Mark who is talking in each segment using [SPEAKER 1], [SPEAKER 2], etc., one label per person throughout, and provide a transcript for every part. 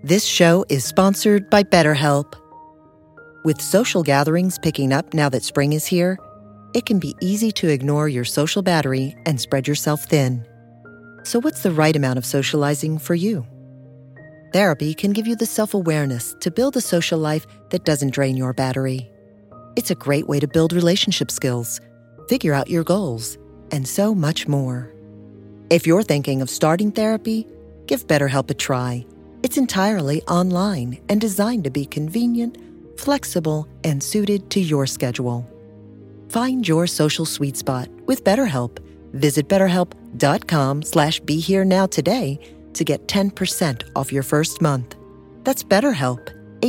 [SPEAKER 1] This show is sponsored by BetterHelp. With social gatherings picking up now that spring is here, it can be easy to ignore your social battery and spread yourself thin. So what's the right amount of socializing for you? Therapy can give you the self-awareness to build a social life that doesn't drain your battery. It's a great way to build relationship skills, figure out your goals, and so much more. If you're thinking of starting therapy, give BetterHelp a try. It's entirely online and designed to be convenient, flexible, and suited to your schedule. Find your social sweet spot with BetterHelp. Visit BetterHelp.com/BeHereNow today to get 10% off your first month. That's BetterHelp,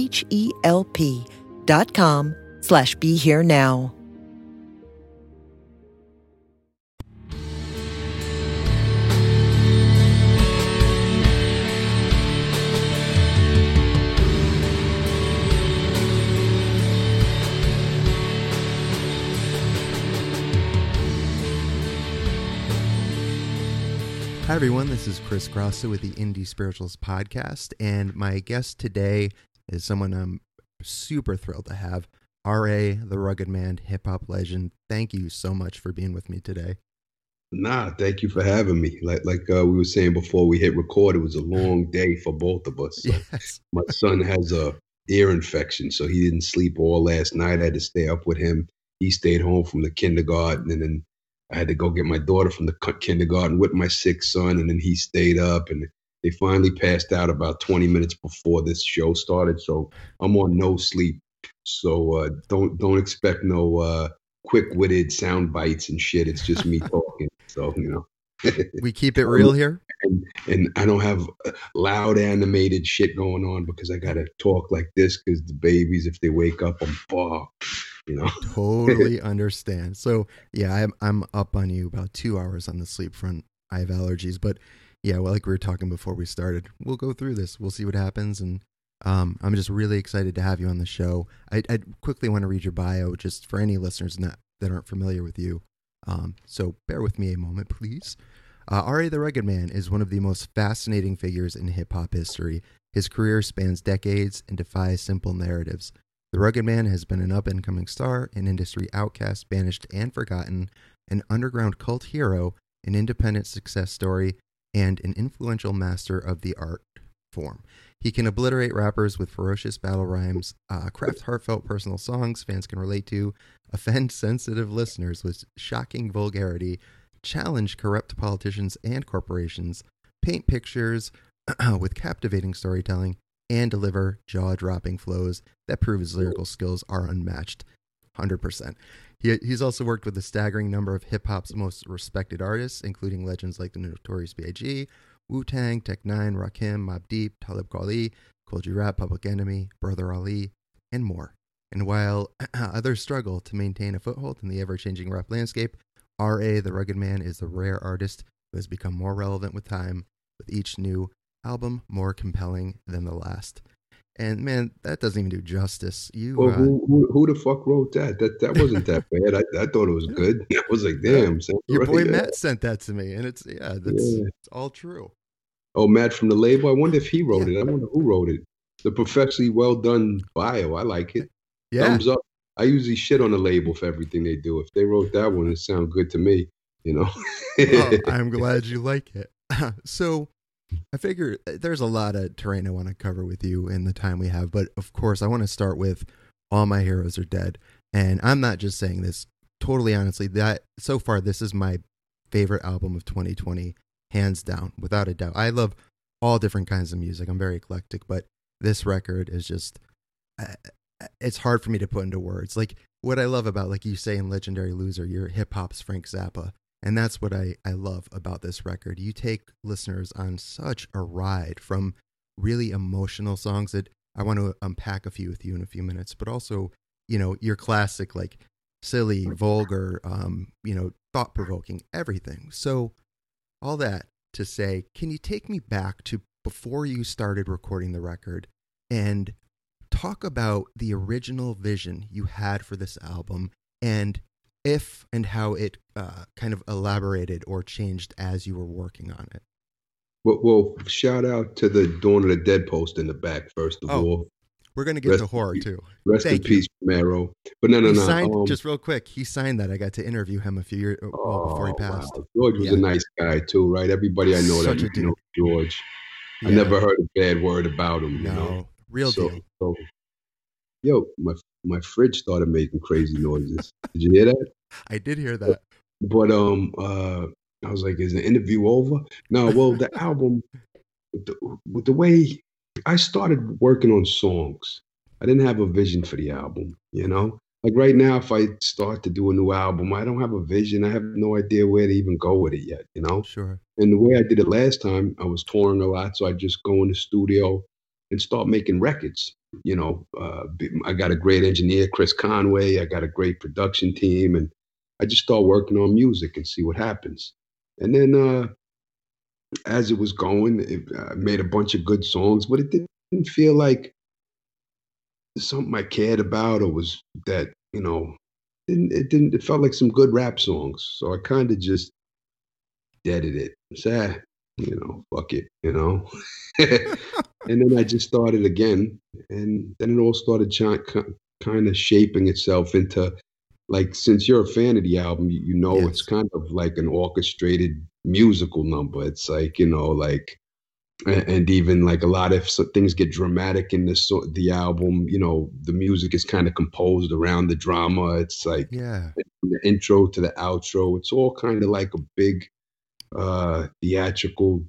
[SPEAKER 1] HELP.com/BeHereNow.
[SPEAKER 2] Hi everyone, this is Chris Grosso with the Indie Spirituals podcast, and my guest today is someone I'm super thrilled to have, R.A., the Rugged Man, hip-hop legend. Thank you so much for being with me today.
[SPEAKER 3] Thank you for having me. Like we were saying before we hit record, it was a long day for both of us. So
[SPEAKER 2] Yes.
[SPEAKER 3] My son has a ear infection, so he didn't sleep all last night. I had to stay up with him. He stayed home from the kindergarten, and then I had to go get my daughter from the kindergarten with my sick son, and then he stayed up, and they finally passed out about 20 minutes before this show started. So I'm on no sleep. So don't expect no quick-witted sound bites and shit. It's just me talking. So,
[SPEAKER 2] We keep it real here.
[SPEAKER 3] And I don't have loud animated shit going on because I got to talk like this because the babies, if they wake up, I'm fucked.
[SPEAKER 2] Totally understand. So yeah, I'm up on you about 2 hours on the sleep front. I have allergies, but yeah, well, like we were talking before we started, we'll go through this. We'll see what happens. And I'm just really excited to have you on the show. I quickly want to read your bio just for any listeners that aren't familiar with you. So bear with me a moment, please. R.A. the Rugged Man is one of the most fascinating figures in hip-hop history. His career spans decades and defies simple narratives. The Rugged Man has been an up-and-coming star, an industry outcast, banished and forgotten, an underground cult hero, an independent success story, and an influential master of the art form. He can obliterate rappers with ferocious battle rhymes, craft heartfelt personal songs fans can relate to, offend sensitive listeners with shocking vulgarity, challenge corrupt politicians and corporations, paint pictures with captivating storytelling, and deliver jaw-dropping flows that prove his lyrical skills are unmatched. 100%. He's also worked with a staggering number of hip-hop's most respected artists, including legends like the Notorious B.I.G., Wu-Tang, Tech-9, Rakim, Mobb Deep, Talib Kweli, Kool G Rap, Public Enemy, Brother Ali, and more. And while others struggle to maintain a foothold in the ever-changing rap landscape, R.A. the Rugged Man is the rare artist who has become more relevant with time, with each new album more compelling than the last. And man, that doesn't even do justice.
[SPEAKER 3] Well, who the fuck wrote that? That wasn't that bad. I thought it was good. I was like, damn.
[SPEAKER 2] Your boy Matt sent that to me, and it's all true.
[SPEAKER 3] Oh, Matt from the label. I wonder if he wrote it. I wonder who wrote it. The professionally well done bio. I like it.
[SPEAKER 2] Yeah.
[SPEAKER 3] Thumbs up. I usually shit on the label for everything they do. If they wrote that one, it sounds good to me.
[SPEAKER 2] Well, I'm glad you like it. So I figure there's a lot of terrain I want to cover with you in the time we have, but of course I want to start with All My Heroes Are Dead. And I'm not just saying this, totally honestly, that so far this is my favorite album of 2020, hands down, without a doubt. I love all different kinds of music. I'm very eclectic, but this record is just, it's hard for me to put into words. Like what I love about, like you say in Legendary Loser, you're hip hop's Frank Zappa. And that's what I love about this record. You take listeners on such a ride from really emotional songs that I want to unpack a few with you in a few minutes, but also, your classic, like silly, vulgar, thought-provoking, everything. So all that to say, can you take me back to before you started recording the record and talk about the original vision you had for this album and if and how it kind of elaborated or changed as you were working on it?
[SPEAKER 3] Well, shout out to the Dawn of the Dead post in the back, first of
[SPEAKER 2] Oh,
[SPEAKER 3] all.
[SPEAKER 2] we're gonna get
[SPEAKER 3] Rest,
[SPEAKER 2] to horror too.
[SPEAKER 3] rest in
[SPEAKER 2] Thank you.
[SPEAKER 3] peace, Romero. But no, no,
[SPEAKER 2] He
[SPEAKER 3] no.
[SPEAKER 2] signed just real quick. He signed that. I got to interview him a few years well before he
[SPEAKER 3] Oh,
[SPEAKER 2] passed.
[SPEAKER 3] wow. George was a
[SPEAKER 2] Yeah,
[SPEAKER 3] nice guy too, right? Everybody I know
[SPEAKER 2] such
[SPEAKER 3] that
[SPEAKER 2] a
[SPEAKER 3] know
[SPEAKER 2] dude.
[SPEAKER 3] George. I
[SPEAKER 2] Yeah,
[SPEAKER 3] never heard a bad word about him, you know.
[SPEAKER 2] no, real
[SPEAKER 3] So,
[SPEAKER 2] deal.
[SPEAKER 3] so yo, my fridge started making crazy noises. Did you hear that?
[SPEAKER 2] I did hear that.
[SPEAKER 3] But I was like, is the interview over? No, well, the album, with the way I started working on songs, I didn't have a vision for the album, you
[SPEAKER 2] Okay,
[SPEAKER 3] know? Like right now, if I start to do a new album, I don't have a vision. I have no idea where to even go with it yet, you know?
[SPEAKER 2] sure.
[SPEAKER 3] And the way I did it last time, I was touring a lot, so I just go in the studio and start making records. I got a great engineer, Chris Conway. I got a great production team, and I just start working on music and see what happens. And then as it was going, I made a bunch of good songs, but it didn't feel like something I cared about or was that it felt like some good rap songs. So I kind of just deaded it. Said, fuck it, And then I just started again, and then it all started kind of shaping itself into like since you're a fan of the album, you know it's
[SPEAKER 2] Yes.
[SPEAKER 3] kind of like an orchestrated musical number. It's like like and even like a lot of things get dramatic in the album. The music is kind of composed around the drama. It's like
[SPEAKER 2] Yeah,
[SPEAKER 3] from the intro to the outro. It's all kind of like a big theatrical,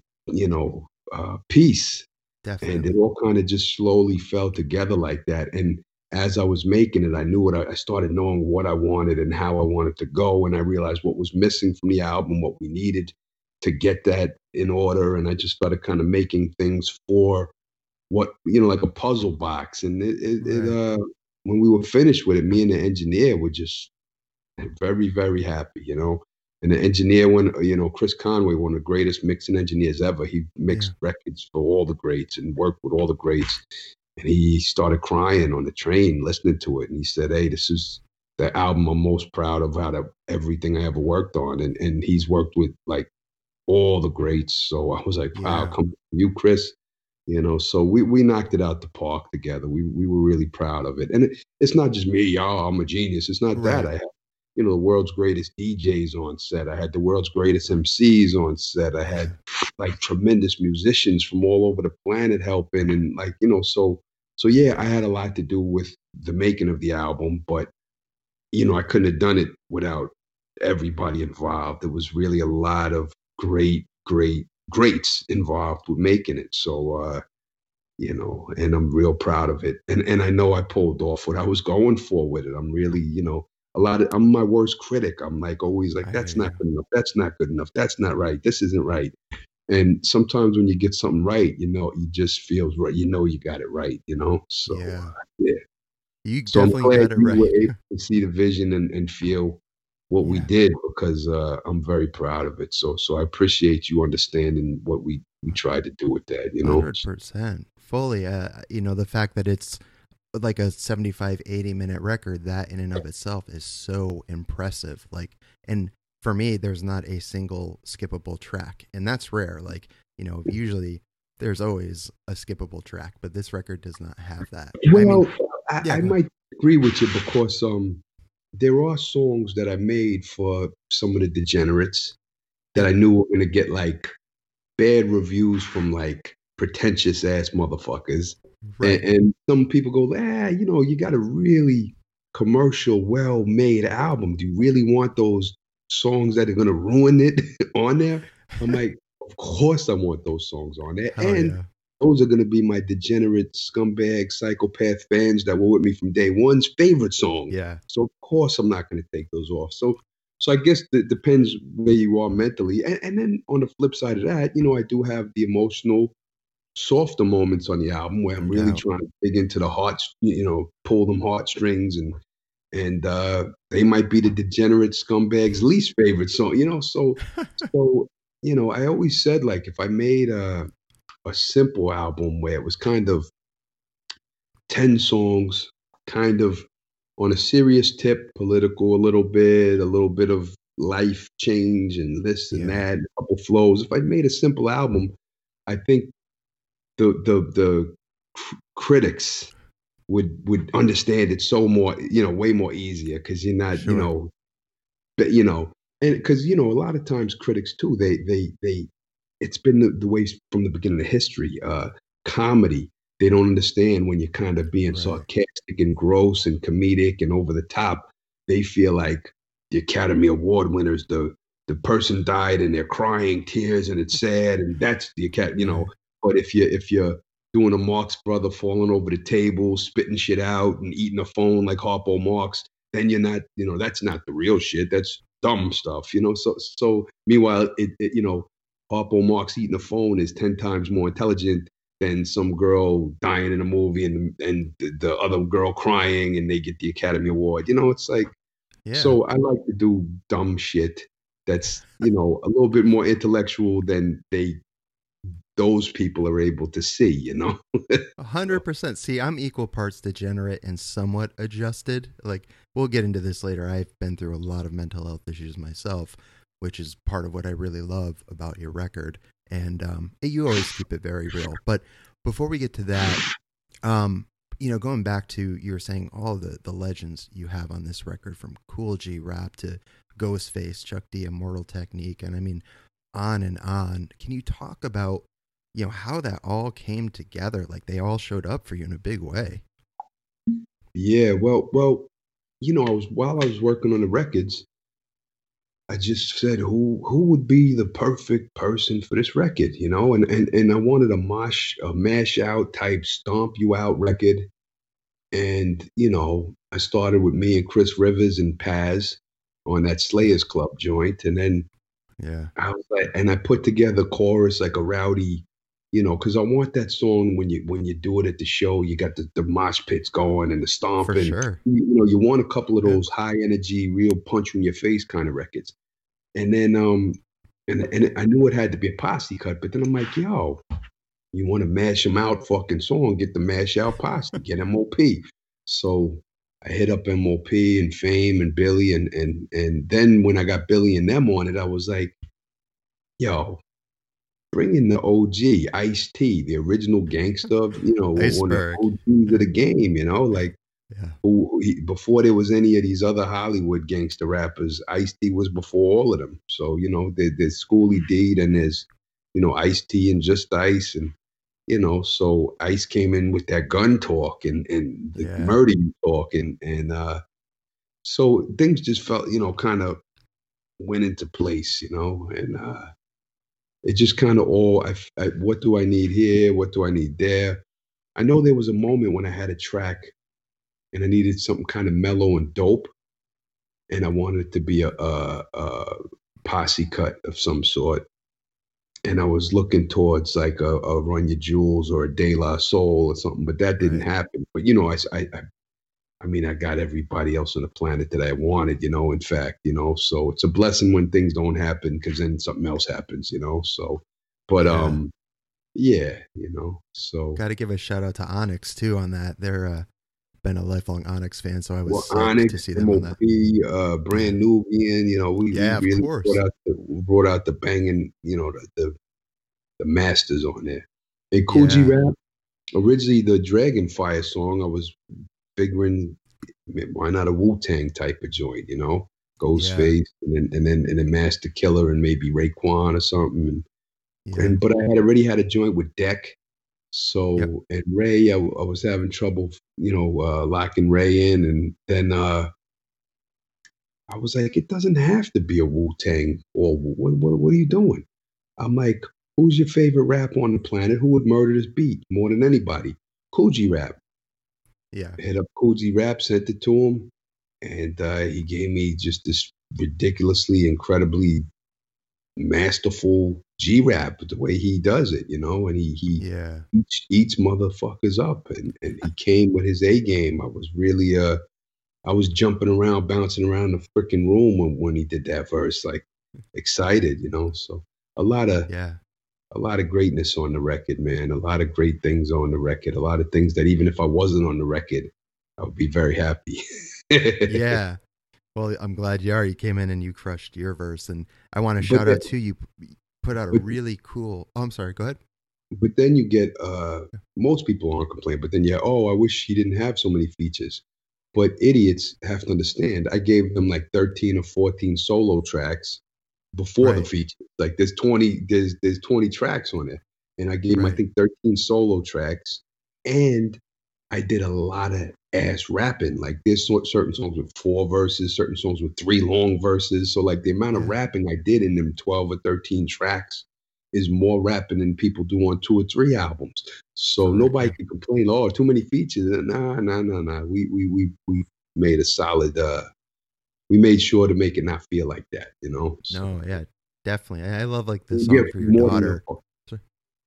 [SPEAKER 3] piece, and it
[SPEAKER 2] definitely.
[SPEAKER 3] all kind of just slowly fell together like that. And as I was making it, I knew what I started knowing what I wanted and how I wanted to go, and I realized what was missing from the album, what we needed to get that in order, and I just started kind of making things for what like a puzzle box. And
[SPEAKER 2] Right.
[SPEAKER 3] when we were finished with it, me and the engineer were just very, very happy, And the engineer, Chris Conway, one of the greatest mixing engineers ever, he
[SPEAKER 2] Yeah.
[SPEAKER 3] mixed records for all the greats and worked with all the greats. And he started crying on the train listening to it. And he said, "Hey, this is the album I'm most proud of out of everything I ever worked on." And he's worked with like all the greats. So I was like, wow,
[SPEAKER 2] Yeah.
[SPEAKER 3] come from you, Chris. So we knocked it out the park together. We were really proud of it. And it's not just me, y'all, I'm a genius. It's not that.
[SPEAKER 2] Right.
[SPEAKER 3] I had, the world's greatest DJs on set. I had the world's greatest MCs on set. I had
[SPEAKER 2] Yeah.
[SPEAKER 3] like tremendous musicians from all over the planet helping. And like, so yeah, I had a lot to do with the making of the album, but I couldn't have done it without everybody involved. There was really a lot of greats involved with making it. So, and I'm real proud of it. And I know I pulled off what I was going for with it. I'm really, I'm my worst critic. I'm like always like,
[SPEAKER 2] I hear
[SPEAKER 3] that's not
[SPEAKER 2] you.
[SPEAKER 3] good enough. That's not good enough. That's not right. This isn't right. And sometimes when you get something right, it just feels right. You got it right, So,
[SPEAKER 2] Yeah.
[SPEAKER 3] yeah.
[SPEAKER 2] You
[SPEAKER 3] So I'm
[SPEAKER 2] definitely
[SPEAKER 3] glad
[SPEAKER 2] got it
[SPEAKER 3] you were
[SPEAKER 2] right.
[SPEAKER 3] able to see the vision and feel what we
[SPEAKER 2] Yeah.
[SPEAKER 3] did because I'm very proud of it. So I appreciate you understanding what we tried to do with that.
[SPEAKER 2] 100%. Fully. The fact that it's like a 75, 80-minute record, that in and of itself is so impressive. Like, and for me, there's not a single skippable track, and that's rare. Like, usually there's always a skippable track, but this record does not have that. I mean,
[SPEAKER 3] Well,
[SPEAKER 2] yeah,
[SPEAKER 3] I
[SPEAKER 2] go ahead.
[SPEAKER 3] might agree with you because there are songs that I made for some of the degenerates that
[SPEAKER 2] Yeah,
[SPEAKER 3] I knew were gonna get like bad reviews from like pretentious ass motherfuckers. And,
[SPEAKER 2] right.
[SPEAKER 3] and some people go, you got a really commercial, well made album. Do you really want those songs that are going to ruin it on there? I'm like, of course I want those songs on there.
[SPEAKER 2] Hell
[SPEAKER 3] And
[SPEAKER 2] yeah.
[SPEAKER 3] those are going to be my degenerate, scumbag, psychopath fans that were with me from day one's favorite songs.
[SPEAKER 2] Yeah.
[SPEAKER 3] So of course I'm not going to take those off. So I guess it depends where you are mentally. And then on the flip side of that, I do have the emotional softer moments on the album where I'm
[SPEAKER 2] No
[SPEAKER 3] really
[SPEAKER 2] doubt.
[SPEAKER 3] trying to dig into the hearts, pull them heartstrings and they might be the degenerate scumbags' least favorite song, So I always said like if I made a simple album where it was kind of 10 songs, kind of on a serious tip, political a little bit of life change and this and
[SPEAKER 2] Yeah.
[SPEAKER 3] that, a couple flows. If I made a simple album, I think the critics would understand it so more, way more easier because you're not,
[SPEAKER 2] Sure.
[SPEAKER 3] but and because a lot of times critics too, they it's been the way from the beginning of history. Comedy, they don't understand when you're kind of being
[SPEAKER 2] Right.
[SPEAKER 3] sarcastic and gross and comedic and over the top. They feel like the Academy Award winners, the person died and they're crying tears and it's sad and that's the Academy.
[SPEAKER 2] Right.
[SPEAKER 3] But if you're doing a Marx brother falling over the table, spitting shit out and eating a phone like Harpo Marx, then you're not, that's not the real shit. That's dumb stuff. So meanwhile, Harpo Marx eating a phone is 10 times more intelligent than some girl dying in a movie and the other girl crying and they get the Academy Award. It's like,
[SPEAKER 2] Yeah.
[SPEAKER 3] so I like to do dumb shit that's, a little bit more intellectual than those people are able to see.
[SPEAKER 2] 100%. See, I'm equal parts degenerate and somewhat adjusted. Like, we'll get into this later. I've been through a lot of mental health issues myself, which is part of what I really love about your record. And you always keep it very real. But before we get to that, going back to, you were saying all the legends you have on this record, from Cool G Rap to Ghostface, Chuck D, Immortal Technique, and I mean, on and on. Can you talk about how that all came together? Like, they all showed up for you in a big way.
[SPEAKER 3] Yeah, well, while I was working on the records, I just said who would be the perfect person for this record. And I wanted a mash out type stomp you out record. And I started with me and Chris Rivers and Paz on that Slayers Club joint, and then
[SPEAKER 2] Yeah,
[SPEAKER 3] I was like, and I put together chorus like a rowdy, because I want that song when you do it at the show, you got the mosh pits going and the
[SPEAKER 2] for
[SPEAKER 3] stomping.
[SPEAKER 2] sure.
[SPEAKER 3] You want a couple of
[SPEAKER 2] Yeah.
[SPEAKER 3] those high energy, real punch in your face kind of records. And then and I knew it had to be a posse cut, but then I'm like, yo, you want to mash them out fucking song, get the mash out posse, get MOP. So I hit up MOP and Fame and Billy and then when I got Billy and them on it, I was like, yo, bring in the OG, Ice T, the original gangster, one of the
[SPEAKER 2] Iceberg.
[SPEAKER 3] OGs of the game, like
[SPEAKER 2] Yeah.
[SPEAKER 3] before there was any of these other Hollywood gangster rappers, Ice T was before all of them. So, there's Schoolie D, and there's, Ice T and Just Ice. And, so Ice came in with that gun talk and the
[SPEAKER 2] Yeah.
[SPEAKER 3] murder talk. And so things just felt, kind of went into place. And it just kind of all, what do I need here? What do I need there? I know there was a moment when I had a track and I needed something kind of mellow and dope, and I wanted it to be a posse cut of some sort. And I was looking towards like a Run Your Jewels or a De La Soul or something, but that didn't
[SPEAKER 2] Right.
[SPEAKER 3] happen. But I mean, I got everybody else on the planet that I wanted. In fact, so it's a blessing when things don't happen because then something else happens. So, but
[SPEAKER 2] Yeah.
[SPEAKER 3] yeah, so.
[SPEAKER 2] Got to give a shout out to Onyx too on that. They're been a lifelong Onyx fan, so I was
[SPEAKER 3] Well,
[SPEAKER 2] psyched to
[SPEAKER 3] Onyx,
[SPEAKER 2] see them on that.
[SPEAKER 3] MOP,
[SPEAKER 2] Yeah.
[SPEAKER 3] Brand Nubian, we
[SPEAKER 2] Yeah, of
[SPEAKER 3] really
[SPEAKER 2] course.
[SPEAKER 3] brought out the banging, the masters on there. And Cool G
[SPEAKER 2] Yeah.
[SPEAKER 3] Rap, originally the Dragonfire song, I was figuring why not a Wu Tang type of joint.
[SPEAKER 2] Yeah.
[SPEAKER 3] Ghostface and then Master Killer and maybe Raekwon or something.
[SPEAKER 2] Yeah.
[SPEAKER 3] But I had already had a joint with Deck.
[SPEAKER 2] Yep.
[SPEAKER 3] So, and Ray, I was having trouble, locking Ray in. And then I was like, it doesn't have to be a Wu Tang or what are you doing? I'm like, who's your favorite rap on the planet? Who would murder this beat more than anybody? Cool G Rap.
[SPEAKER 2] Yeah.
[SPEAKER 3] Hit up Cool G Rap, sent it to him, and he gave me just this ridiculously, incredibly masterful G Rap, the way he does it, and he
[SPEAKER 2] Yeah.
[SPEAKER 3] eats motherfuckers up, and he came with his A game. I was really I was jumping around, bouncing around the freaking room when he did that verse, like excited. So a lot of
[SPEAKER 2] Yeah.
[SPEAKER 3] a lot of greatness on the record, man. A lot of great things on the record. A lot of things that even if I wasn't on the record, I would be very happy.
[SPEAKER 2] Yeah. Well, I'm glad you already came in and you crushed your verse, and I want to
[SPEAKER 3] But
[SPEAKER 2] shout out to you. Put out a
[SPEAKER 3] but
[SPEAKER 2] really cool. Oh, I'm sorry. Go ahead.
[SPEAKER 3] but then you get most people aren't complaining, but then oh, I wish he didn't have so many features. But idiots have to understand. I gave them like 13 or 14 solo tracks before the
[SPEAKER 2] Right.
[SPEAKER 3] feature. Like there's 20 tracks on it. And I gave him I
[SPEAKER 2] Right.
[SPEAKER 3] think 13 solo tracks. And I did a lot of ass rapping. Like there's certain songs with 4 verses, certain songs with 3 long verses. So like the amount of
[SPEAKER 2] Yeah.
[SPEAKER 3] rapping I did in them 12 or 13 tracks is more rapping than people do on 2 or 3 albums. So
[SPEAKER 2] Correct.
[SPEAKER 3] nobody
[SPEAKER 2] Yeah.
[SPEAKER 3] can complain, oh, too many features. Nah, nah, nah, nah. We made a solid we made sure to make it not feel like that, you know. So
[SPEAKER 2] No, yeah, definitely. I love like the
[SPEAKER 3] yeah,
[SPEAKER 2] song for your
[SPEAKER 3] more than
[SPEAKER 2] daughter.
[SPEAKER 3] enough.
[SPEAKER 2] Sorry.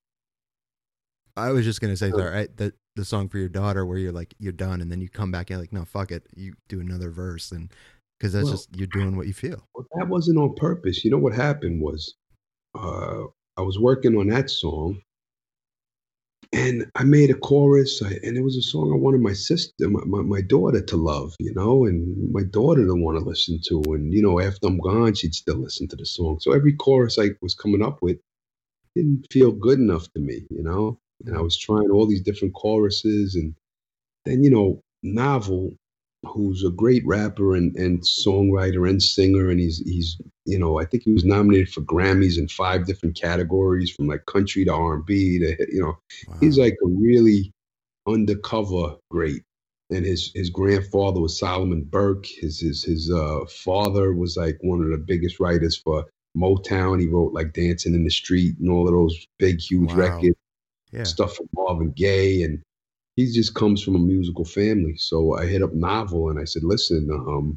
[SPEAKER 2] I was just gonna say, sorry, the song for your daughter where you're like you're done, and then you come back and like, no, fuck it, you do another verse, and because that's
[SPEAKER 3] Well,
[SPEAKER 2] just you're doing what you feel.
[SPEAKER 3] that wasn't on purpose. You know what happened was uh, I was working on that song, and I made a chorus, and it was a song I wanted my sister, my daughter to love, you know, and my daughter to want to listen to. And, you know, after I'm gone, she'd still listen to the song. So every chorus I was coming up with didn't feel good enough to me, you know, and I
[SPEAKER 2] Mm.
[SPEAKER 3] was trying all these different choruses. And then, you know, Novel, who's a great rapper and songwriter and singer, and he's you know, I think he was nominated for Grammys in 5 different categories, from like country to R&B to, you know, he's
[SPEAKER 2] Wow.
[SPEAKER 3] like a really undercover great. And his grandfather was Solomon Burke. His father was like one of the biggest writers for Motown. He wrote like Dancing in the Street and all of those big, huge
[SPEAKER 2] Wow.
[SPEAKER 3] records,
[SPEAKER 2] Yeah.
[SPEAKER 3] stuff from Marvin Gaye. And he just comes from a musical family. So I hit up Novel and I said, listen,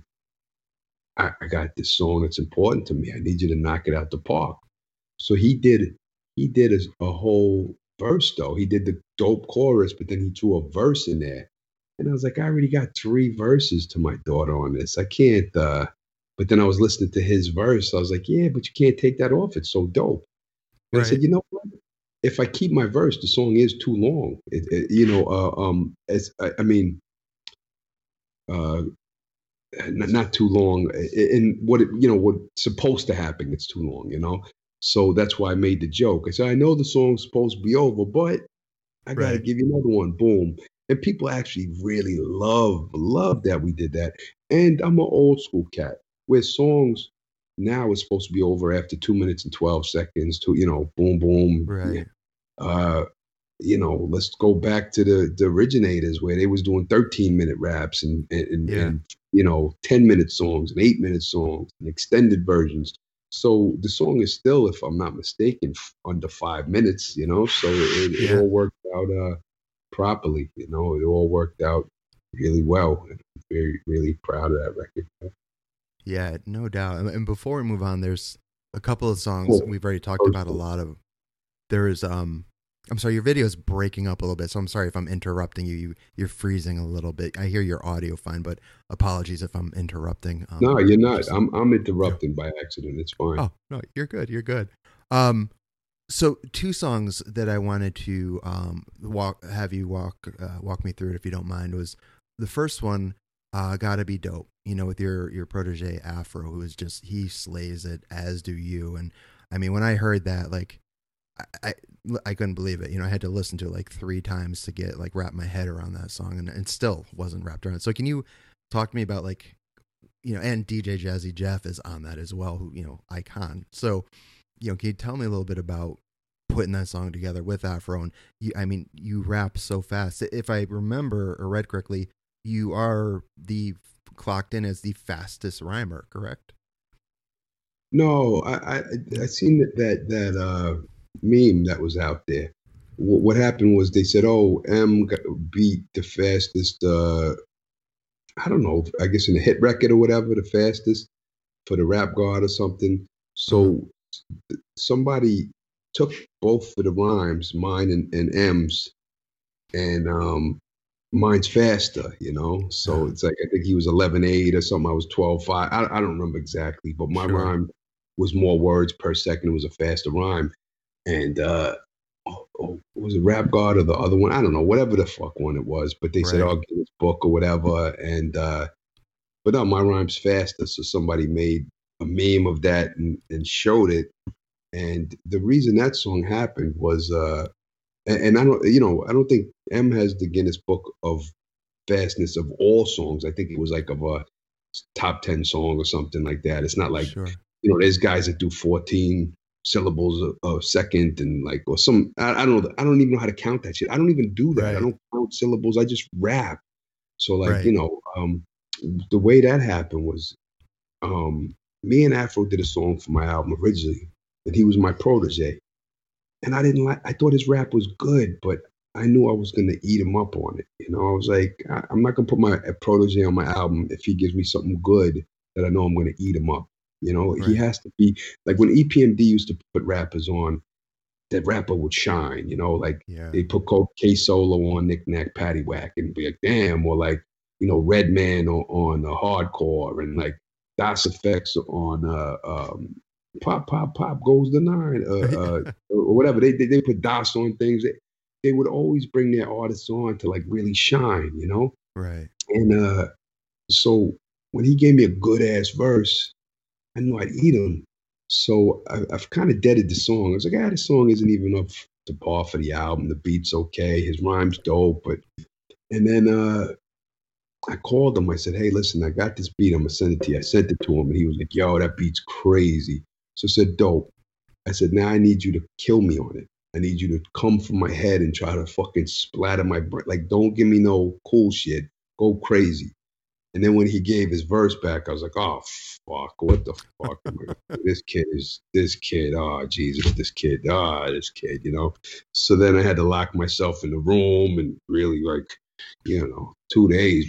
[SPEAKER 3] I got this song that's important to me. I need you to knock it out the park. So he did a whole verse though. He did the dope chorus, but then he threw a verse in there. And I was like, I already got 3 verses to my daughter on this. I can't but then I was listening to his verse. I was like, yeah, but you can't take that off. It's so dope. And I said,
[SPEAKER 2] Right.
[SPEAKER 3] you know what? If I keep my verse, the song is too long. You know, I mean, uh, not too long. And what you know, what's supposed to happen, it's too long. You know, so that's why I made the joke. I said, I know the song's supposed to be over, but I got to
[SPEAKER 2] Right.
[SPEAKER 3] give you another one. Boom. And people actually really love that we did that. And I'm an old school cat where songs now is supposed to be over after 2 minutes and 12 seconds to, you know, boom, boom. Yeah.
[SPEAKER 2] Right.
[SPEAKER 3] Uh, you know, let's go back to the originators where they was doing 13-minute raps
[SPEAKER 2] Yeah.
[SPEAKER 3] and you know 10-minute songs and 8-minute songs and extended versions. So the song is still, if I'm not mistaken, under 5 minutes. You know, so it
[SPEAKER 2] Yeah.
[SPEAKER 3] all worked out properly. You know, it all worked out really well. And I'm very really proud of that record.
[SPEAKER 2] Yeah. No doubt. And before we move on, there's a couple of songs
[SPEAKER 3] Cool.
[SPEAKER 2] we've already talked about a lot of. There is I'm sorry, your video is breaking up a little bit, so I'm sorry if I'm interrupting you. You're freezing a little bit. I hear your audio fine, but apologies if I'm interrupting.
[SPEAKER 3] No, you're not.
[SPEAKER 2] Just
[SPEAKER 3] I'm
[SPEAKER 2] yeah.
[SPEAKER 3] interrupting by accident. It's fine.
[SPEAKER 2] Oh no, you're good. You're good. Um, so 2 songs that I wanted to have you walk me through it if you don't mind was the first one, "Gotta Be Dope." You know, with your protege Afro, who is just he slays it, as do you. And I mean, when I heard that, like. I, I couldn't believe it. You know, I had to listen to it like 3 times to get like wrap my head around that song, and still wasn't wrapped around it. So can you talk to me about like, you know, and DJ Jazzy Jeff is on that as well, who, you know, icon. So, you know, can you tell me a little bit about putting that song together with Afro? And I mean, you rap so fast. If I remember or read correctly, you are the clocked in as the fastest rhymer, correct?
[SPEAKER 3] No, I seen that meme that was out there. What happened was they said, "Oh, beat the fastest. I don't know. I guess in a hit record or whatever, the fastest for the Rap God or something."
[SPEAKER 2] Uh-huh.
[SPEAKER 3] So somebody took both of the rhymes, mine and M's, and mine's faster. You know, so
[SPEAKER 2] Uh,
[SPEAKER 3] it's like I think he was 11.8 or something. I was 12.5. I don't remember exactly, but my
[SPEAKER 2] sure.
[SPEAKER 3] rhyme was more words per second. It was a faster rhyme. And was it Rap God or the other one? I don't know, whatever the fuck one it was. But they said,
[SPEAKER 2] Right.
[SPEAKER 3] "Oh, get his book or whatever." And but no, my rhyme's faster. So somebody made a meme of that and showed it. And the reason that song happened was And I don't, I don't think M has the Guinness Book of fastness of all songs. I think it was like of a top 10 song or something like that. It's not like,
[SPEAKER 2] Sure.
[SPEAKER 3] there's guys that do 14 syllables a second and like, or some, I don't know. I don't even know how to count that shit. I don't even do that. I
[SPEAKER 2] Right.
[SPEAKER 3] don't count syllables. I just rap. So like,
[SPEAKER 2] Right.
[SPEAKER 3] the way that happened was, me and Afro did a song for my album originally, and he was my protege. And I thought his rap was good, but I knew I was going to eat him up on it. I was like, I'm not going to put my protege on my album if he gives me something good that I know I'm going to eat him up. He
[SPEAKER 2] Right.
[SPEAKER 3] has to be like when EPMD used to put rappers on, that rapper would shine, like
[SPEAKER 2] Yeah.
[SPEAKER 3] they put K Solo on Knick Knack Paddywhack and be like, damn, or like, Redman on Hardcore and like Das Effects on Pop Pop Pop Goes the Nine, or whatever. They put DOS on things. They would always bring their artists on to like really shine.
[SPEAKER 2] Right.
[SPEAKER 3] And so when he gave me a good ass verse, I knew I'd eat him. So I've kind of deaded the song. I was like, this song isn't even up to par for the album. The beat's okay. His rhyme's dope. And then I called him. I said, hey, listen, I got this beat. I'm going to send it to you. I sent it to him. And he was like, yo, that beat's crazy. So I said, dope. I said, now I need you to kill me on it. I need you to come from my head and try to fucking splatter my brain. Like, don't give me no cool shit. Go crazy. And then when he gave his verse back, I was like, oh, fuck, what the fuck? This kid, oh, Jesus, this kid. So then I had to lock myself in the room and really, like, 2 days,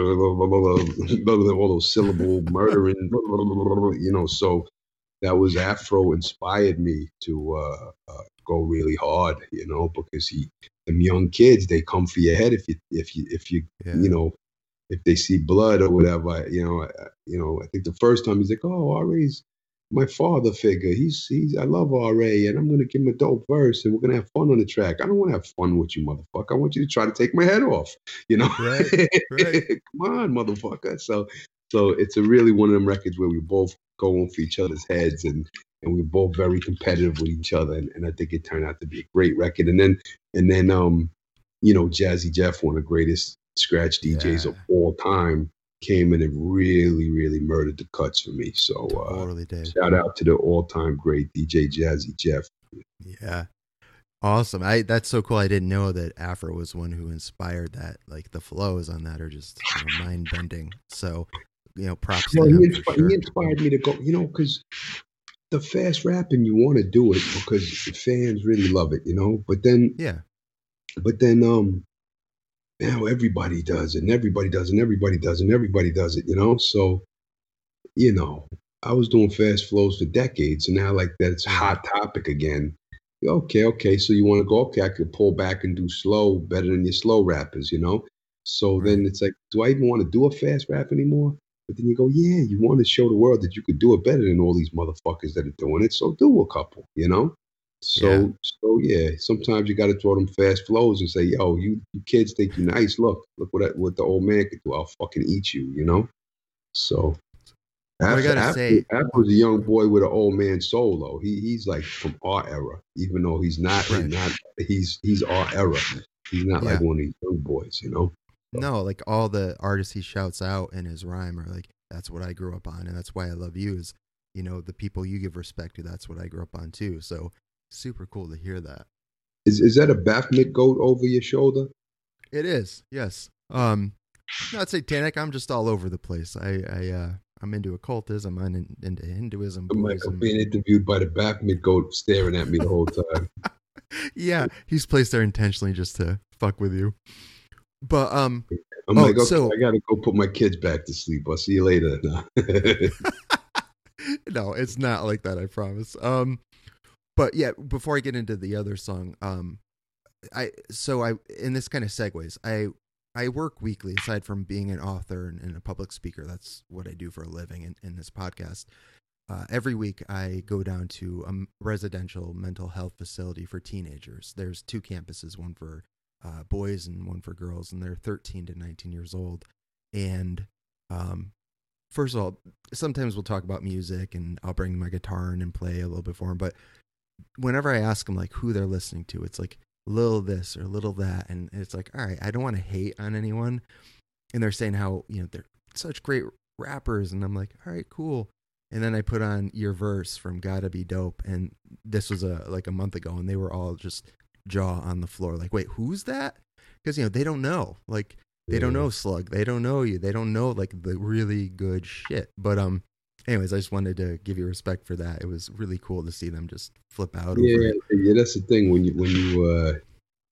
[SPEAKER 3] all those syllable murdering, so that was Afro inspired me to go really hard, because them young kids, they come for your head if you,
[SPEAKER 2] Yeah.
[SPEAKER 3] if they see blood or whatever. I think the first time he's like, oh, RA's my father figure. I love RA, and I'm gonna give him a dope verse, and we're gonna have fun on the track. I don't want to have fun with you, motherfucker. I want you to try to take my head off.
[SPEAKER 2] Right. Right.
[SPEAKER 3] Come on, motherfucker. So it's a really one of them records where we both go on for each other's heads, and we're both very competitive with each other, and I think it turned out to be a great record. And then Jazzy Jeff, one of the greatest scratch DJs of all time, came in and really, really murdered the cuts for me. So
[SPEAKER 2] Totally did.
[SPEAKER 3] shout out to the all-time great DJ Jazzy Jeff.
[SPEAKER 2] Yeah. Awesome. That's so cool. I didn't know that Afro was one who inspired that. Like the flows on that are just mind bending. So, props to him.
[SPEAKER 3] He inspired me to go, because the fast rapping, you want to do it because the fans really love it, but then, now everybody does it, and everybody does it, and everybody does it, and everybody does it, So, I was doing fast flows for decades, and now like that's hot topic again. Okay. So you want to go? Okay, I could pull back and do slow better than your slow rappers, So then it's like, do I even want to do a fast rap anymore? But then you go, yeah, you want to show the world that you could do it better than all these motherfuckers that are doing it. So do a couple, So yeah, sometimes you got to throw them fast flows and say, yo, you kids think you're nice. Look what the old man could do. I'll fucking eat you, So
[SPEAKER 2] I gotta say,
[SPEAKER 3] Afro's a young boy with an old man soul, though. He's like from our era, even though he's not. He's our era. He's not like one of these young boys,
[SPEAKER 2] No, like all the artists he shouts out in his rhyme are like, that's what I grew up on, and that's why I love you. Is the people you give respect to. That's what I grew up on too. So super cool to hear that.
[SPEAKER 3] Is that a Baphomet goat over your shoulder?
[SPEAKER 2] It is. Yes. Not satanic. I'm just all over the place. I'm into occultism. I'm into Hinduism.
[SPEAKER 3] I'm being interviewed by the Baphomet goat staring at me the whole time.
[SPEAKER 2] Yeah, he's placed there intentionally just to fuck with you. But
[SPEAKER 3] I'm like, okay, so I gotta go put my kids back to sleep. I'll see you later.
[SPEAKER 2] No, it's not like that, I promise. But yeah, before I get into the other song, in this kind of segues, I work weekly aside from being an author and a public speaker. That's what I do for a living in this podcast. Every week I go down to a residential mental health facility for teenagers. There's 2 campuses, one for boys and one for girls, and they're 13 to 19 years old. And first of all, sometimes we'll talk about music and I'll bring my guitar in and play a little bit for them. But whenever I ask them like who they're listening to, it's like little this or little that, and it's like, all right, I don't want to hate on anyone, and they're saying how they're such great rappers, and I'm like, all right, cool. And then I put on your verse from Gotta Be Dope, and this was like a month ago, and they were all just jaw on the floor, like, wait, who's that? Because they don't know, like they don't know Slug, they don't know you, they don't know like the really good shit. But anyways, I just wanted to give you respect for that. It was really cool to see them just flip out over it.
[SPEAKER 3] Yeah, that's the thing when you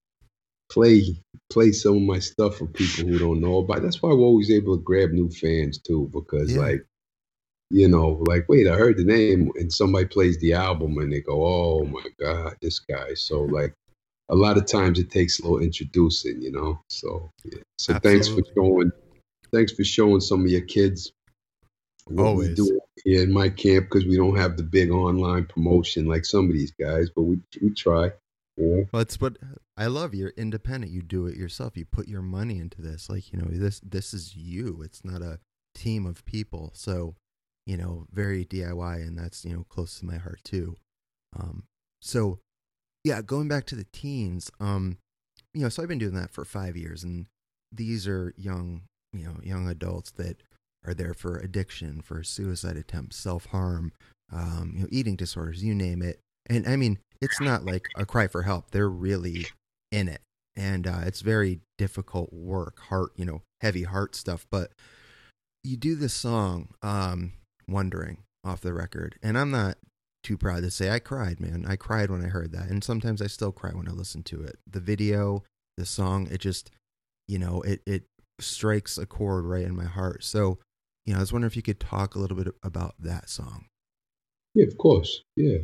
[SPEAKER 3] play some of my stuff for people who don't know about. That's why we're always able to grab new fans too, because like wait, I heard the name, and somebody plays the album and they go, oh my God, this guy. So like a lot of times it takes a little introducing, So yeah. So
[SPEAKER 2] Absolutely.
[SPEAKER 3] thanks for showing some of your kids what
[SPEAKER 2] Always.
[SPEAKER 3] we do here in my camp, because we don't have the big online promotion like some of these guys, but we try. Yeah.
[SPEAKER 2] Well, it's what I love. You're independent. You do it yourself. You put your money into this. Like, this is you. It's not a team of people. So, very DIY, and that's, close to my heart too. So yeah, going back to the teens, so I've been doing that for 5 years, and these are young adults that are there for addiction, for suicide attempts, self-harm, eating disorders, you name it. And I mean, it's not like a cry for help. They're really in it. And it's very difficult work, heavy heart stuff. But you do this song, Wondering, off the record. And I'm not too proud to say I cried, man. I cried when I heard that. And sometimes I still cry when I listen to it. The video, the song, it just, it strikes a chord right in my heart. So, I was wondering if you could talk a little bit about that song.
[SPEAKER 3] Yeah, of course. Yeah.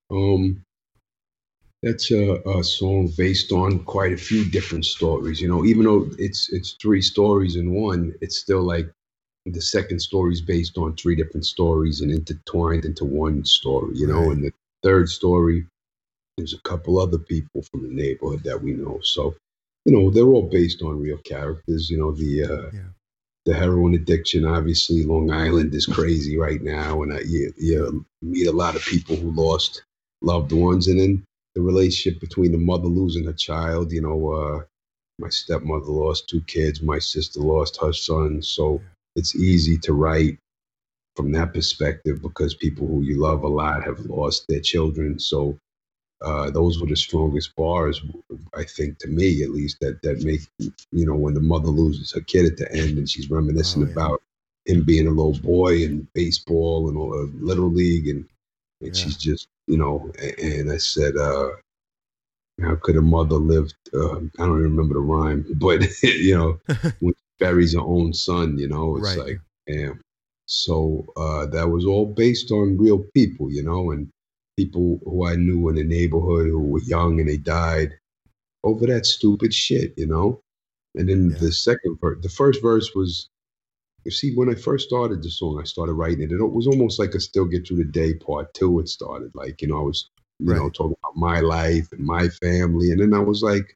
[SPEAKER 3] That's a song based on quite a few different stories. Even though it's three stories in one, it's still like the second story is based on three different stories and intertwined into one story.
[SPEAKER 2] Right.
[SPEAKER 3] And the third story, there's a couple other people from the neighborhood that we know. So, they're all based on real characters. The heroin addiction, obviously, Long Island is crazy right now, and you meet a lot of people who lost loved ones, and then the relationship between the mother losing her child. My stepmother lost two kids, my sister lost her son, so it's easy to write from that perspective because people who you love a lot have lost their children. So those were the strongest bars, I think, to me at least, that make, when the mother loses her kid at the end and she's reminiscing about him being a little boy and baseball and all, little league, and she's just, and I said, how could a mother live? I don't even remember the rhyme, but when she buries her own son, it's like, damn. So that was all based on real people, and people who I knew in the neighborhood who were young and they died over that stupid shit, And then the first verse was, you see, when I first started the song, I started writing it. It was almost like a Still Get Through the Day part two. It started like, I was, talking about my life and my family. And then I was like,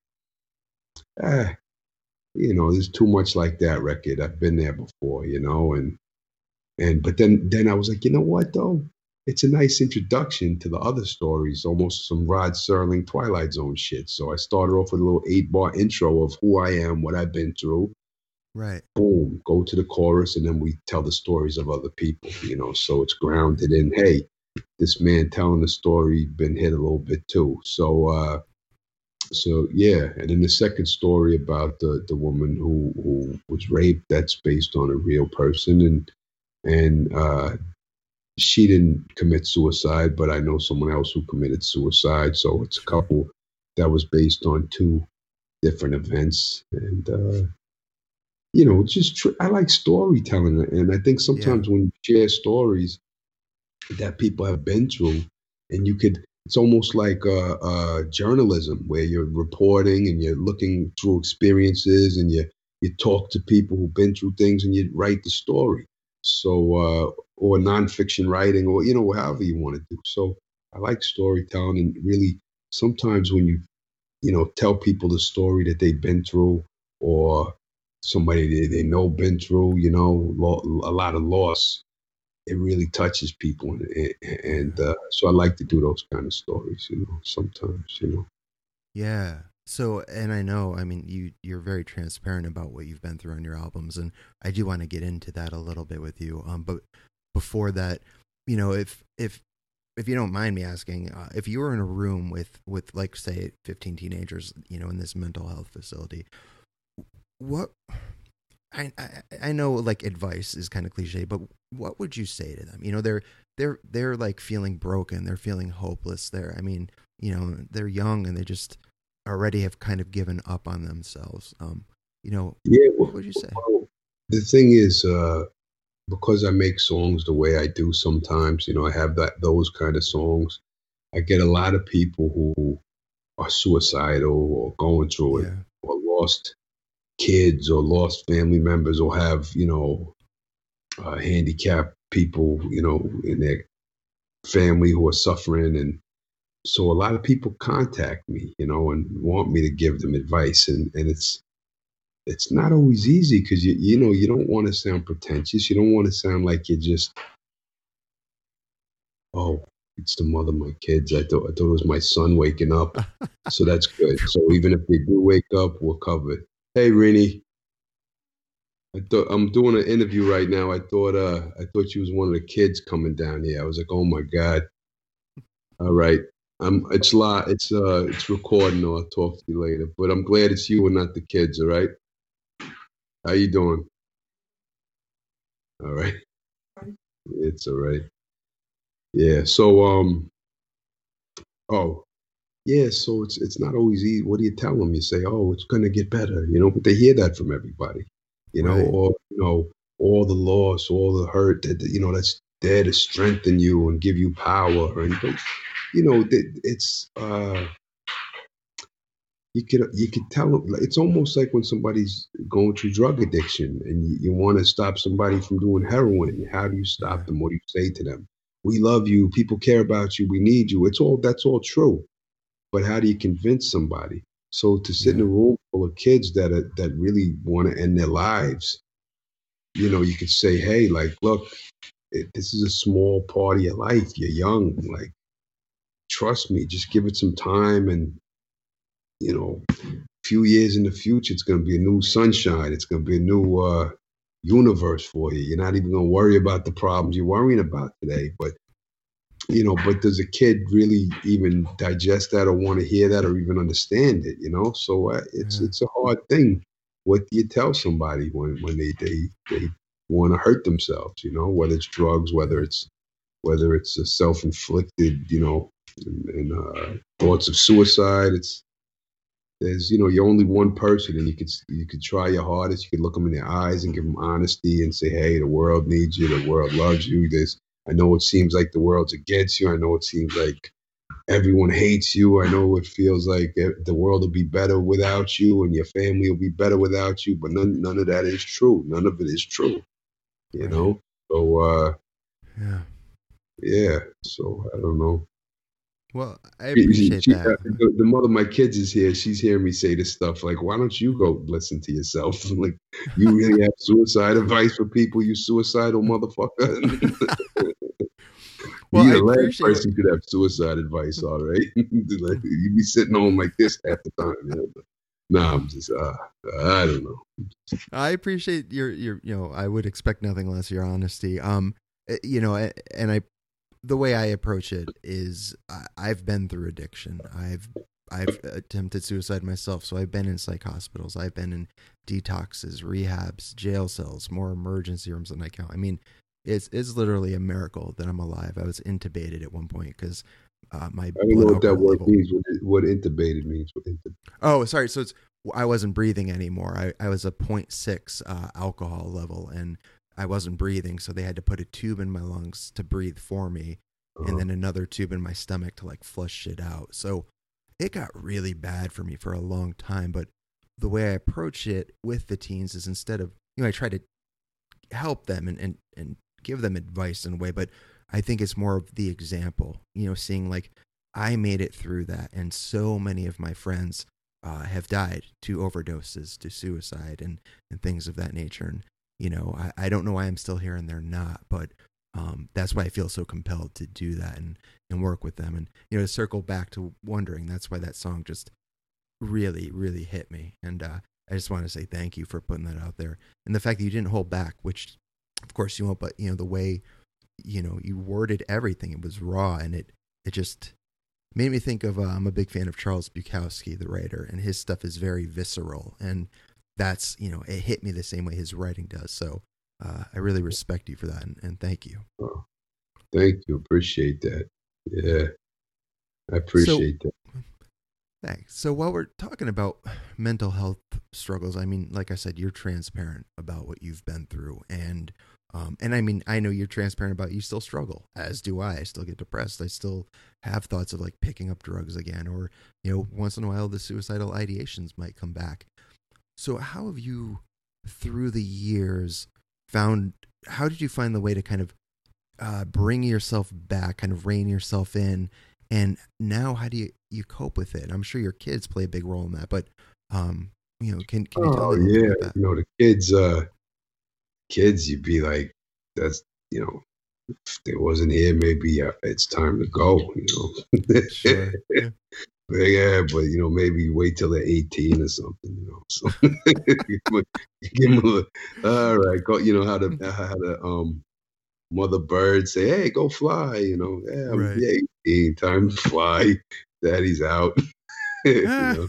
[SPEAKER 3] there's too much like that record. I've been there before, but then I was like, you know what though? It's a nice introduction to the other stories, almost some Rod Serling Twilight Zone shit. So I started off with a little 8-bar intro of who I am, what I've been through.
[SPEAKER 2] Right.
[SPEAKER 3] Boom, go to the chorus, and then we tell the stories of other people, so it's grounded in, hey, this man telling the story been hit a little bit too. So yeah. And then the second story about the woman who was raped, that's based on a real person, and she didn't commit suicide, but I know someone else who committed suicide. So it's a couple that was based on two different events. And, I like storytelling. And I think sometimes when you share stories that people have been through, and it's almost like journalism where you're reporting and you're looking through experiences, and you talk to people who've been through things and you write the story. So, or nonfiction writing, or, however you want to do. So I like storytelling, and really sometimes when you tell people the story that they've been through, or somebody they know been through, a lot of loss, it really touches people. And so I like to do those kind of stories, sometimes,
[SPEAKER 2] Yeah. So, and I know, I mean, you're very transparent about what you've been through on your albums, and I do want to get into that a little bit with you. But before that, if you don't mind me asking, if you were in a room with like say 15 teenagers, in this mental health facility, what I know like advice is kind of cliche, but what would you say to them? They're like feeling broken, they're feeling hopeless. I mean, they're young and they just already have kind of given up on themselves.
[SPEAKER 3] Yeah,
[SPEAKER 2] What would you say?
[SPEAKER 3] well, the thing is, because I make songs the way I do sometimes, I have those kind of songs. I get a lot of people who are suicidal or going through it
[SPEAKER 2] Yeah.
[SPEAKER 3] or lost kids or lost family members or have, handicapped people, in their family who are suffering. And so a lot of people contact me, and want me to give them advice. And it's not always easy because you don't want to sound pretentious. You don't want to sound like you're just, oh, it's the mother of my kids. I thought it was my son waking up. So that's good. So even if they do wake up, we're covered. Hey, Rini, I'm doing an interview right now. I thought she was one of the kids coming down here. I was like, oh my God. All right. It's recording. I'll talk to you later. But I'm glad it's you and not the kids. All right. How you doing? All right. It's all right. Yeah. So oh yeah. So it's not always easy. What do you tell them? You say, oh, it's gonna get better. But they hear that from everybody.
[SPEAKER 2] Right.
[SPEAKER 3] Or all the loss, all the hurt that's there to strengthen you and give you power. And but, it's you could tell them. It's almost like when somebody's going through drug addiction and you want to stop somebody from doing heroin. How do you
[SPEAKER 2] Yeah.
[SPEAKER 3] stop them? What do you say to them? We love you. People care about you. We need you. That's all true. But how do you convince somebody? So to sit in a
[SPEAKER 2] Yeah.
[SPEAKER 3] room full of kids that really want to end their lives, you could say, hey, like, look, this is a small part of your life. You're young. Like, trust me. Just give it some time, and few years in the future, it's going to be a new sunshine. It's going to be a new universe for you. You're not even going to worry about the problems you're worrying about today. But does a kid really even digest that or want to hear that or even understand it? So it's
[SPEAKER 2] Yeah.
[SPEAKER 3] it's a hard thing. What do you tell somebody when they want to hurt themselves? Whether it's drugs, whether it's a self-inflicted, and thoughts of suicide. You're only one person, and you could try your hardest. You could look them in their eyes and give them honesty and say, hey, the world needs you, the world loves you. I know it seems like the world's against you. I know it seems like everyone hates you. I know it feels like the world will be better without you and your family will be better without you, but none of that is true. None of it is true. you
[SPEAKER 2] Right.
[SPEAKER 3] know so
[SPEAKER 2] Yeah.
[SPEAKER 3] yeah, so I don't know.
[SPEAKER 2] Well, I
[SPEAKER 3] She,
[SPEAKER 2] appreciate
[SPEAKER 3] she,
[SPEAKER 2] that.
[SPEAKER 3] the mother of my kids is here. She's hearing me say this stuff. Like, why don't you go listen to yourself? Like, you really have suicide advice for people, you suicidal motherfucker?
[SPEAKER 2] Well,
[SPEAKER 3] You
[SPEAKER 2] I
[SPEAKER 3] the last
[SPEAKER 2] appreciate what
[SPEAKER 3] person could have suicide advice, all right? Like, you be sitting home like this half the time. Nah, I'm just, I don't know.
[SPEAKER 2] I appreciate your I would expect nothing less your honesty. And the way I approach it is I've been through addiction. I've attempted suicide myself, so I've been in psych hospitals. I've been in detoxes, rehabs, jail cells, more emergency rooms than I count. I mean, it's literally a miracle that I'm alive. I was intubated at one point because my
[SPEAKER 3] I don't know
[SPEAKER 2] blood
[SPEAKER 3] what that
[SPEAKER 2] alcohol
[SPEAKER 3] word
[SPEAKER 2] level.
[SPEAKER 3] means. What intubated means.
[SPEAKER 2] Oh, sorry. So I wasn't breathing anymore. I was a 0.6 alcohol level, and I wasn't breathing, so they had to put a tube in my lungs to breathe for me, and then another tube in my stomach to like flush shit out. So it got really bad for me for a long time. But the way I approach it with the teens is instead of I try to help them and give them advice in a way, but I think it's more of the example. Seeing like I made it through that, and so many of my friends have died to overdoses, to suicide, and things of that nature. And I don't know why I'm still here and they're not, but that's why I feel so compelled to do that and work with them. And to circle back to wondering, that's why that song just really, really hit me. And I just want to say thank you for putting that out there. And the fact that you didn't hold back, which of course you won't, but the way, you worded everything, it was raw, and it just made me think of, I'm a big fan of Charles Bukowski, the writer, and his stuff is very visceral. And that's, it hit me the same way his writing does. So I really respect you for that. And thank you.
[SPEAKER 3] Oh, thank you. Appreciate that. Yeah. I appreciate that.
[SPEAKER 2] Thanks. So while we're talking about mental health struggles, I mean, like I said, you're transparent about what you've been through. And I mean, I know you're transparent about you still struggle, as do I. I still get depressed. I still have thoughts of like picking up drugs again, or, once in a while the suicidal ideations might come back. So how have you, through the years, how did you find the way to kind of bring yourself back, kind of rein yourself in? And now how do you cope with it? I'm sure your kids play a big role in that, but, can you tell me
[SPEAKER 3] yeah,
[SPEAKER 2] about that?
[SPEAKER 3] the kids, you'd be like, that's, if they wasn't here, maybe it's time to go,
[SPEAKER 2] Sure. Yeah.
[SPEAKER 3] Yeah, but maybe wait till they're 18 or something, So give them all right, go. How to mother bird say, "Hey, go fly," Yeah,
[SPEAKER 2] Right.
[SPEAKER 3] yeah, 18, time to fly. Daddy's out. Yeah,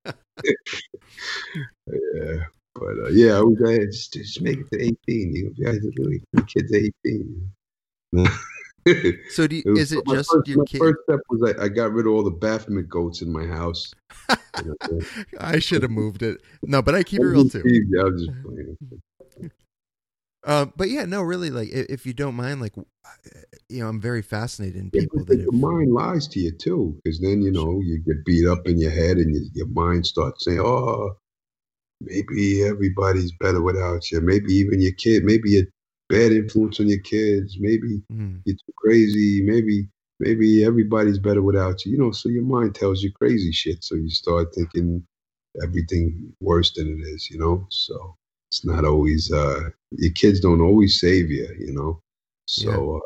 [SPEAKER 3] but yeah, I was just make it to 18. Guys are really kids 18.
[SPEAKER 2] So is it just your
[SPEAKER 3] my
[SPEAKER 2] kid?
[SPEAKER 3] first step was I got rid of all the Baphomet goats in my house.
[SPEAKER 2] I should have moved it. No, but I keep it real too.
[SPEAKER 3] Yeah, I was just playing.
[SPEAKER 2] But yeah, no, really, like if you don't mind, like, I'm very fascinated in
[SPEAKER 3] Yeah,
[SPEAKER 2] people
[SPEAKER 3] but
[SPEAKER 2] that
[SPEAKER 3] your mind lies to you too, because then you get beat up in your head, and your mind starts saying, "Oh, maybe everybody's better without you. Maybe even your kid. Maybe you're bad influence on your kids. Maybe you're too crazy. Maybe everybody's better without you. So your mind tells you crazy shit. So you start thinking everything worse than it is. So it's not always. Your kids don't always save you. So.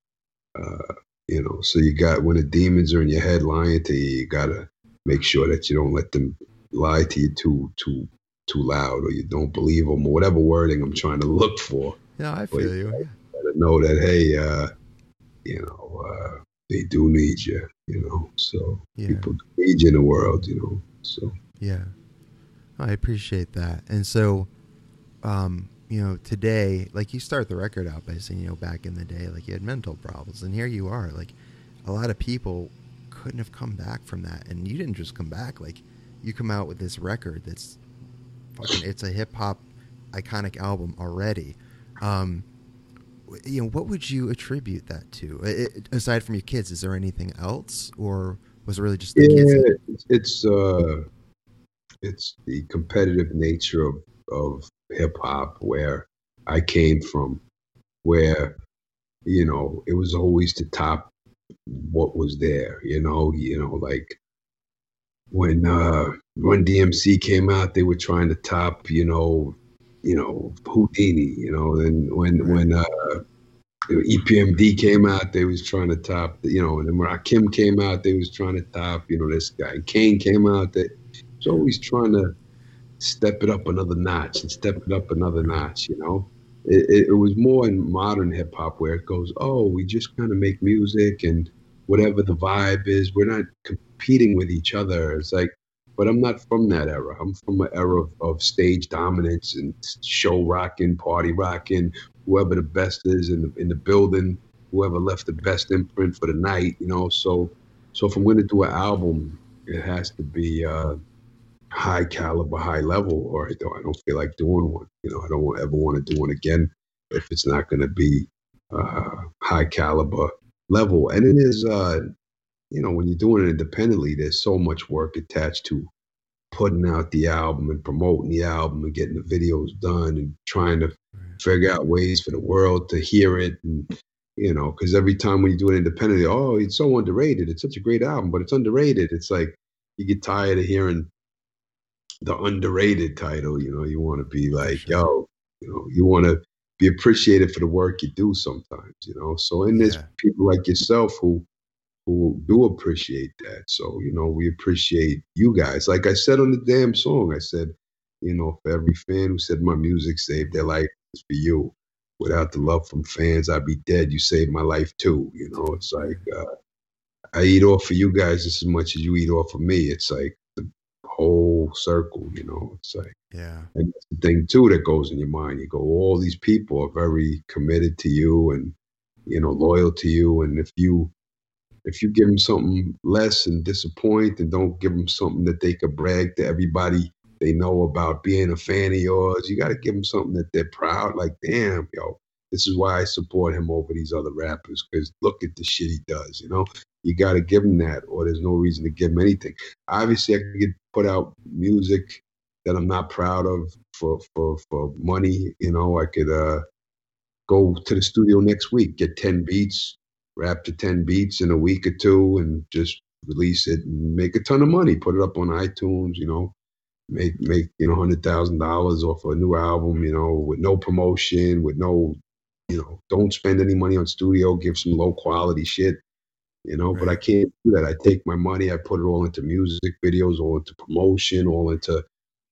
[SPEAKER 3] So you got, when the demons are in your head lying to you, you gotta make sure that you don't let them lie to you too loud, or you don't believe them, or whatever wording I'm trying to look for.
[SPEAKER 2] Yeah, I feel you.
[SPEAKER 3] You gotta know that, hey, they do need you. So people need you in the world. So
[SPEAKER 2] yeah, I appreciate that. And so, today, like, you start the record out by saying, back in the day, like, you had mental problems, and here you are. Like, a lot of people couldn't have come back from that, and you didn't just come back. Like, you come out with this record that's it's a hip hop iconic album already. What would you attribute that to? Aside from your kids, is there anything else, or was it really just the kids?
[SPEAKER 3] It's the competitive nature of hip hop where I came from, where it was always to top what was there. Like when DMC came out, they were trying to top Houdini. Then when EPMD came out, they was trying to top. And then when Rakim came out, they was trying to top. This guy Kane came out. That was always trying to step it up another notch and step it up another notch. It was more in modern hip hop where it goes, oh, we just kind of make music, and whatever the vibe is, we're not competing with each other. It's like, but I'm not from that era. I'm from an era of stage dominance and show rocking, party rocking, whoever the best is in the building, whoever left the best imprint for the night, So if I'm going to do an album, it has to be high caliber, high level, or I don't feel like doing one. I don't ever want to do one again if it's not going to be high caliber level. And it is, when you're doing it independently, there's so much work attached to putting out the album and promoting the album and getting the videos done and trying to figure out ways for the world to hear it. And, because every time when you do it independently, oh, it's so underrated. It's such a great album, but it's underrated. It's like you get tired of hearing the underrated title. You want to be like, yo, you want to be appreciated for the work you do sometimes, So, and there's people like yourself who who do appreciate that. So, we appreciate you guys. Like I said on the damn song, I said, for every fan who said my music saved their life, it's for you. Without the love from fans, I'd be dead. You saved my life too. It's like I eat off of you guys just as much as you eat off of me. It's like the whole circle. It's like,
[SPEAKER 2] yeah.
[SPEAKER 3] And that's the thing too that goes in your mind. You go, all these people are very committed to you and loyal to you, and if you give them something less and disappoint, and don't give them something that they could brag to everybody they know about being a fan of yours, you got to give them something that they're proud. Like, damn, this is why I support him over these other rappers, because look at the shit he does. You got to give him that, or there's no reason to give him anything. Obviously, I could put out music that I'm not proud of for money. I could go to the studio next week, get 10 beats, rap to 10 beats in a week or two, and just release it and make a ton of money. Put it up on iTunes, make $100,000 off a new album, with no promotion, with no, don't spend any money on studio, give some low quality shit,
[SPEAKER 2] Right.
[SPEAKER 3] But I can't do that. I take my money, I put it all into music videos, all into promotion, all into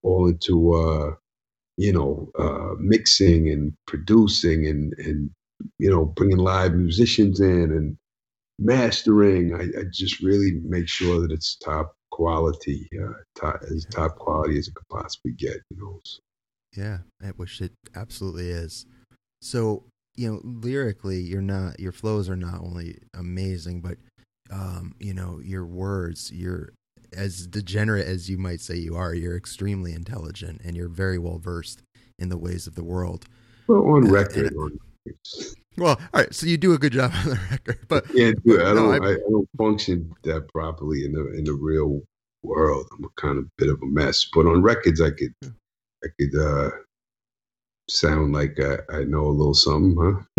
[SPEAKER 3] mixing and producing and bringing live musicians in and mastering. I just really make sure that it's top quality, as top quality as it could possibly get. So.
[SPEAKER 2] Yeah, I wish it absolutely is. So, lyrically, your flows are not only amazing, but your words, you're as degenerate as you might say you are, you're extremely intelligent and you're very well versed in the ways of the world.
[SPEAKER 3] Well, on record.
[SPEAKER 2] Well, all right. So you do a good job on the record, but
[SPEAKER 3] I don't function that properly in the real world. I'm a kind of bit of a mess, but on records, I could sound like I know a little something,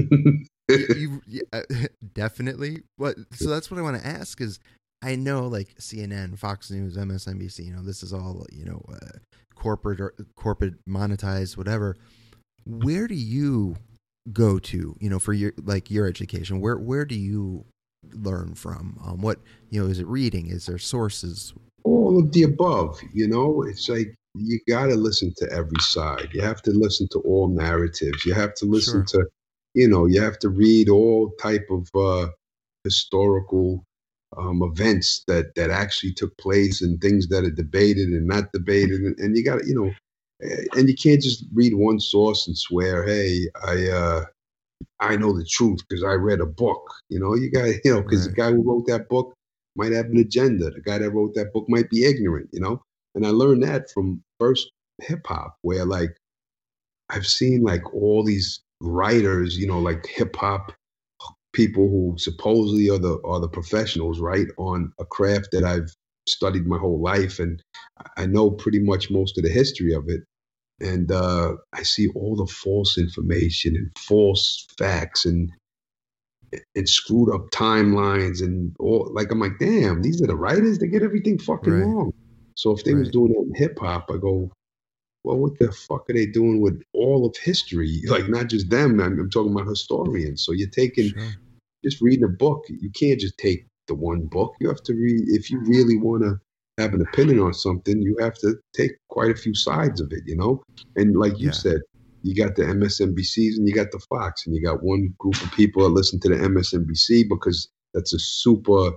[SPEAKER 3] huh?
[SPEAKER 2] Definitely. So that's what I want to ask is, I know like CNN, Fox News, MSNBC, this is all, corporate or corporate monetized, whatever. Where do you go to, for your education? Where do you learn from? What, is it reading? Is there sources?
[SPEAKER 3] All of the above, it's like, you got to listen to every side. You have to listen to all narratives. You have to listen to, you have to read all type of historical events that actually took place, and things that are debated and not debated. And you got to, and you can't just read one source and swear, hey, I know the truth because I read a book. You got, because the guy who wrote that book might have an agenda. The guy that wrote that book might be ignorant, And I learned that from first hip hop, where like I've seen like all these writers, like hip hop people who supposedly are the professionals, right, on a craft that I've studied my whole life, and I know pretty much most of the history of it. And I see all the false information and false facts and screwed up timelines and all. Like, I'm like, damn, these are the writers. They get everything fucking wrong. So if they was doing it in hip hop, I go, well, what the fuck are they doing with all of history? Like, not just them. I'm talking about historians. So you're taking, just reading a book. You can't just take the one book. You have to read, if you really want to have an opinion on something, you have to take quite a few sides of it, And like you said, you got the MSNBCs and you got the Fox, and you got one group of people that listen to the MSNBC because that's a super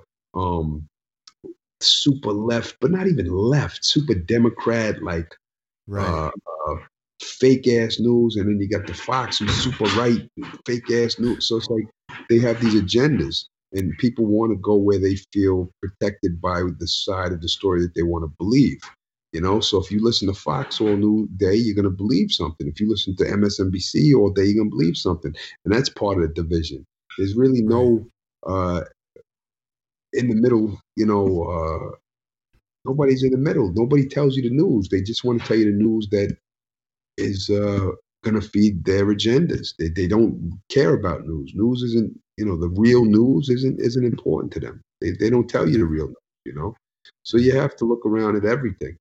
[SPEAKER 3] left, but not even left, super Democrat, like fake ass news. And then you got the Fox, who's super right, fake ass news. So it's like they have these agendas, and people want to go where they feel protected by the side of the story that they want to believe. So if you listen to Fox all day, you're going to believe something. If you listen to MSNBC all day, you're going to believe something. And that's part of the division. There's really no in the middle, nobody's in the middle. Nobody tells you the news. They just want to tell you the news that is going to feed their agendas. They don't care about news. News isn't, the real news isn't important to them. They don't tell you the real news, So you have to look around at everything,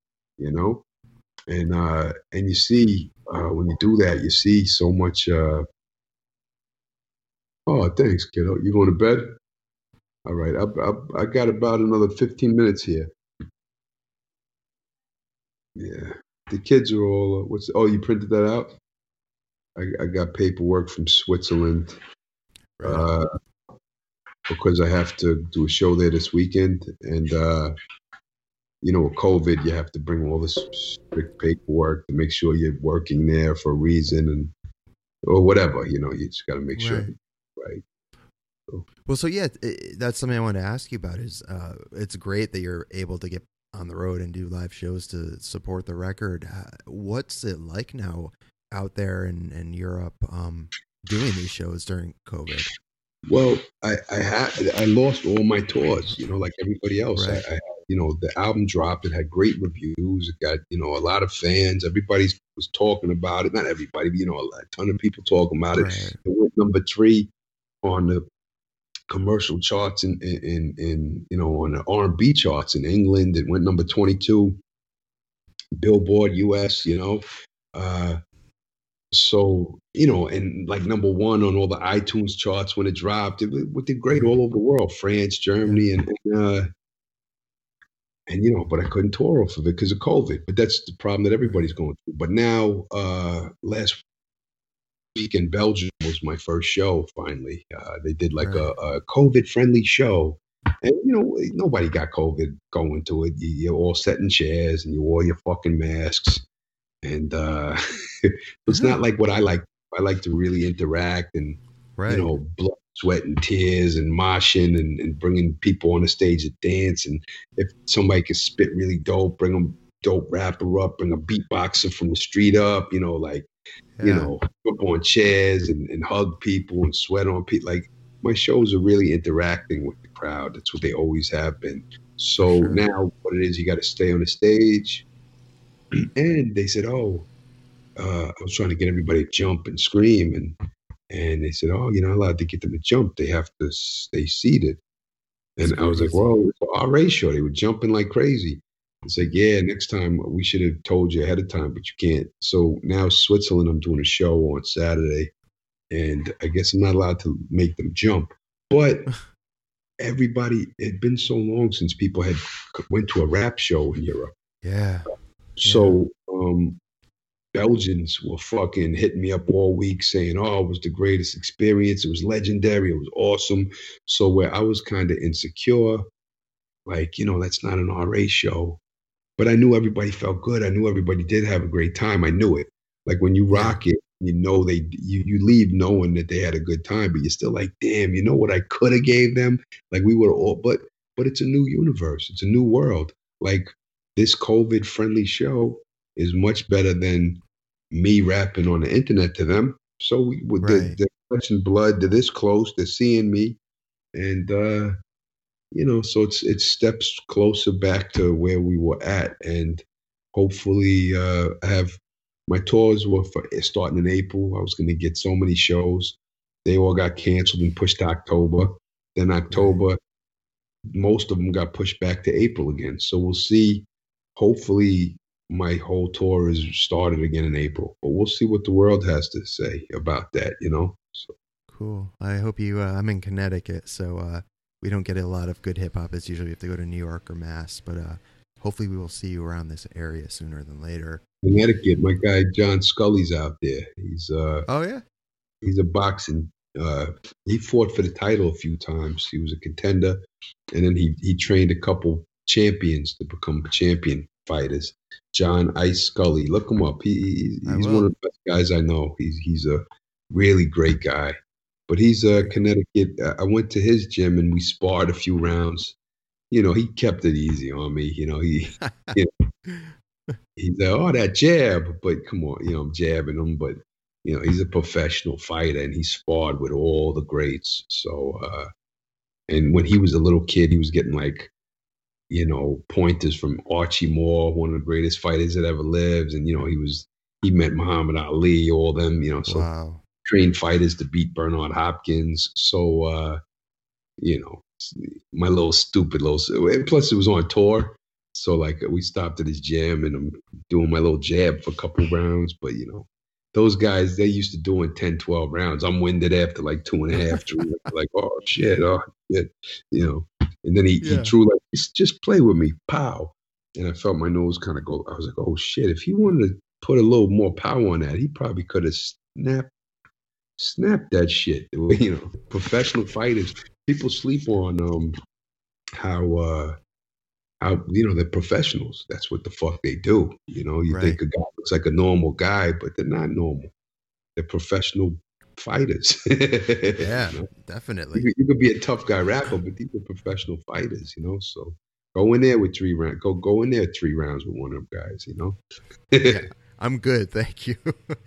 [SPEAKER 3] and you see, when you do that, you see so much. Oh, thanks, kiddo. You going to bed? All right. I got about another 15 minutes here. Yeah. The kids are all, oh, you printed that out? I got paperwork from Switzerland
[SPEAKER 2] Right on.
[SPEAKER 3] because I have to do a show there this weekend. And, with COVID, you have to bring all this strict paperwork to make sure you're working there for a reason or whatever. You just got to make sure.
[SPEAKER 2] Right.
[SPEAKER 3] Right. So,
[SPEAKER 2] Well, so yeah, that's something I wanted to ask you about. Is it's great that you're able to get on the road and do live shows to support the record. What's it like now out there in Europe, doing these shows during COVID?
[SPEAKER 3] well, I lost all my tours, like everybody else.
[SPEAKER 2] Right.
[SPEAKER 3] The album dropped. It had great reviews. It got, a lot of fans. Everybody was talking about it. Not everybody, but, a ton of people talking about it.
[SPEAKER 2] Right.
[SPEAKER 3] It went number 3 on the commercial charts in on the R&B charts in England. It went number 22, Billboard US. So, and like number 1 on all the iTunes charts when it dropped. It did great all over the world, France, Germany,
[SPEAKER 2] Yeah.
[SPEAKER 3] and but I couldn't tour off of it because of COVID. But that's the problem that everybody's going through. But now, last week in Belgium was my first show. Finally, they did like
[SPEAKER 2] Right.
[SPEAKER 3] a COVID-friendly show, and nobody got COVID going to it. You're all sat in chairs and you wore your fucking masks, and it's not like what I like. I like to really interact and
[SPEAKER 2] Right.
[SPEAKER 3] blood, sweat, and tears, and moshing, and bringing people on the stage to dance. And if somebody can spit really dope, bring them dope rapper up, bring a beatboxer from the street up, like,
[SPEAKER 2] Yeah.
[SPEAKER 3] jump on chairs and hug people and sweat on people. Like, my shows are really interacting with the crowd. That's what they always have been. So
[SPEAKER 2] sure.
[SPEAKER 3] now what it is, you got to stay on the stage. And they said, oh, I was trying to get everybody to jump and scream. And they said, oh, you're not allowed to get them to jump. They have to stay seated.
[SPEAKER 2] It's
[SPEAKER 3] And I was like,
[SPEAKER 2] crazy.
[SPEAKER 3] well, it's our ratio. They were jumping like crazy. It's like, yeah, next time we should have told you ahead of time, but you can't. So now Switzerland, I'm doing a show on Saturday, and I guess I'm not allowed to make them jump. But everybody, it had been so long since people had went to a rap show in Europe.
[SPEAKER 2] Yeah.
[SPEAKER 3] So Belgians were fucking hitting me up all week saying, oh, it was the greatest experience. It was legendary. It was awesome. So where I was kind of insecure, like, that's not an RA show. But I knew everybody felt good. I knew everybody did have a great time. I knew it. Like when you rock it, you leave knowing that they had a good time, but you're still like, damn, you know what I could have gave them? Like we would all, but it's a new universe. It's a new world. Like this COVID friendly show is much better than me rapping on the internet to them. So
[SPEAKER 2] Right.
[SPEAKER 3] they're touching blood. They're this close. They're seeing me, and so it's steps closer back to where we were at, and hopefully, I have my tours were starting in April. I was going to get so many shows. They all got canceled and pushed to October. Then October, most of them got pushed back to April again. So we'll see. Hopefully, my whole tour is started again in April, but we'll see what the world has to say about that. So.
[SPEAKER 2] Cool. I hope you. I'm in Connecticut, so we don't get a lot of good hip hop. It's usually we have to go to New York or Mass, but hopefully we will see you around this area sooner than later.
[SPEAKER 3] Connecticut, my guy John Scully's out there. He's
[SPEAKER 2] Oh yeah.
[SPEAKER 3] he's a boxing. He fought for the title a few times. He was a contender, and then he trained a couple champions to become champion fighters. John Ice Scully, look him up. He's one of the best guys I know. He's a really great guy. But he's Connecticut. I went to his gym and we sparred a few rounds. He kept it easy on me. He's like, oh, that jab. But come on, I'm jabbing him. But, he's a professional fighter and he sparred with all the greats. So, and when he was a little kid, he was getting like, pointers from Archie Moore, one of the greatest fighters that ever lived. And, he met Muhammad Ali, all them, so
[SPEAKER 2] Wow.
[SPEAKER 3] trained fighters to beat Bernard Hopkins. So, my little stupid plus it was on tour. So like we stopped at his gym and I'm doing my little jab for a couple rounds, but those guys, they used to doing 10, 12 rounds. I'm winded after like 2.5, 3. Like, oh shit, you know. And then he
[SPEAKER 2] Yeah.
[SPEAKER 3] threw like, just play with me, pow. And I felt my nose kind of go. I was like, oh shit, if he wanted to put a little more power on that, he probably could have snapped that shit. You know, professional fighters, people sleep on how you know, they're professionals. That's what the fuck they do. You know, you think a guy looks like a normal guy, but they're not normal. They're professional fighters.
[SPEAKER 2] Yeah,
[SPEAKER 3] you know?
[SPEAKER 2] definitely.
[SPEAKER 3] You could be a tough guy rapper, but these are professional fighters, you know. So go in there with 3 rounds. Go in there 3 rounds with one of them guys, you know.
[SPEAKER 2] Yeah, I'm good, thank you.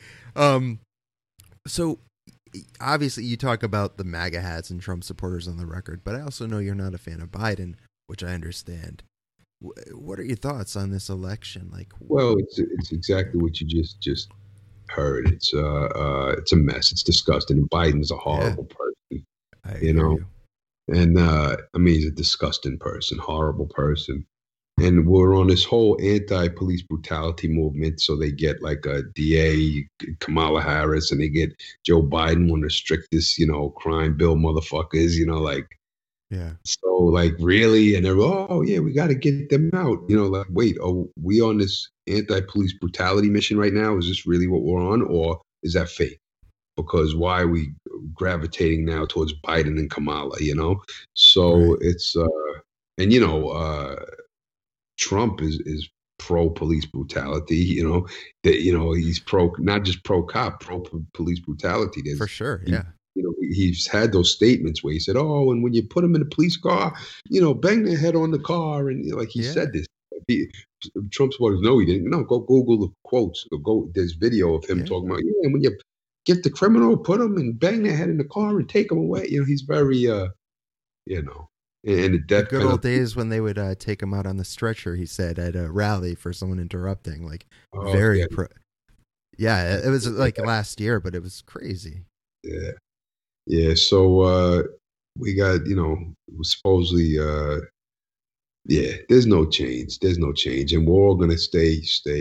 [SPEAKER 2] So obviously you talk about the MAGA hats and Trump supporters on the record, but I also know you're not a fan of Biden, which I understand. What are your thoughts on this election? Like,
[SPEAKER 3] well, it's exactly what you just heard. It's a mess. It's disgusting. And Biden's a horrible person,
[SPEAKER 2] I
[SPEAKER 3] you
[SPEAKER 2] hear
[SPEAKER 3] know.
[SPEAKER 2] you.
[SPEAKER 3] And I mean, he's a disgusting person, horrible person. And we're on this whole anti-police brutality movement. So they get like a DA, Kamala Harris, and they get Joe Biden, one of the strictest, you know, crime bill motherfuckers, you know, like.
[SPEAKER 2] Yeah.
[SPEAKER 3] So like really, and they're, oh yeah, we got to get them out. You know, like, wait, are we on this anti-police brutality mission right now? Is this really what we're on, or is that fake? Because why are we gravitating now towards Biden and Kamala? You know, so it's and you know, Trump is pro police brutality. You know that, you know, he's pro, not just pro cop, pro police brutality.
[SPEAKER 2] For sure, yeah.
[SPEAKER 3] You know, he's had those statements where he said, "Oh, and when you put them in a police car, you know, bang their head on the car," and you know, like he said this. Trump supporters, no, he didn't. No, go Google the quotes. Go. There's video of him talking about, yeah, and when you get the criminal, put them and bang their head in the car and take them away. You know, he's very, you know, and the
[SPEAKER 2] good old days when they would take him out on the stretcher. He said at a rally for someone interrupting, like very pro. Yeah, it was like last year, but it was crazy.
[SPEAKER 3] Yeah. Yeah, so we got, you know, supposedly, yeah, there's no change. There's no change. And we're all going to stay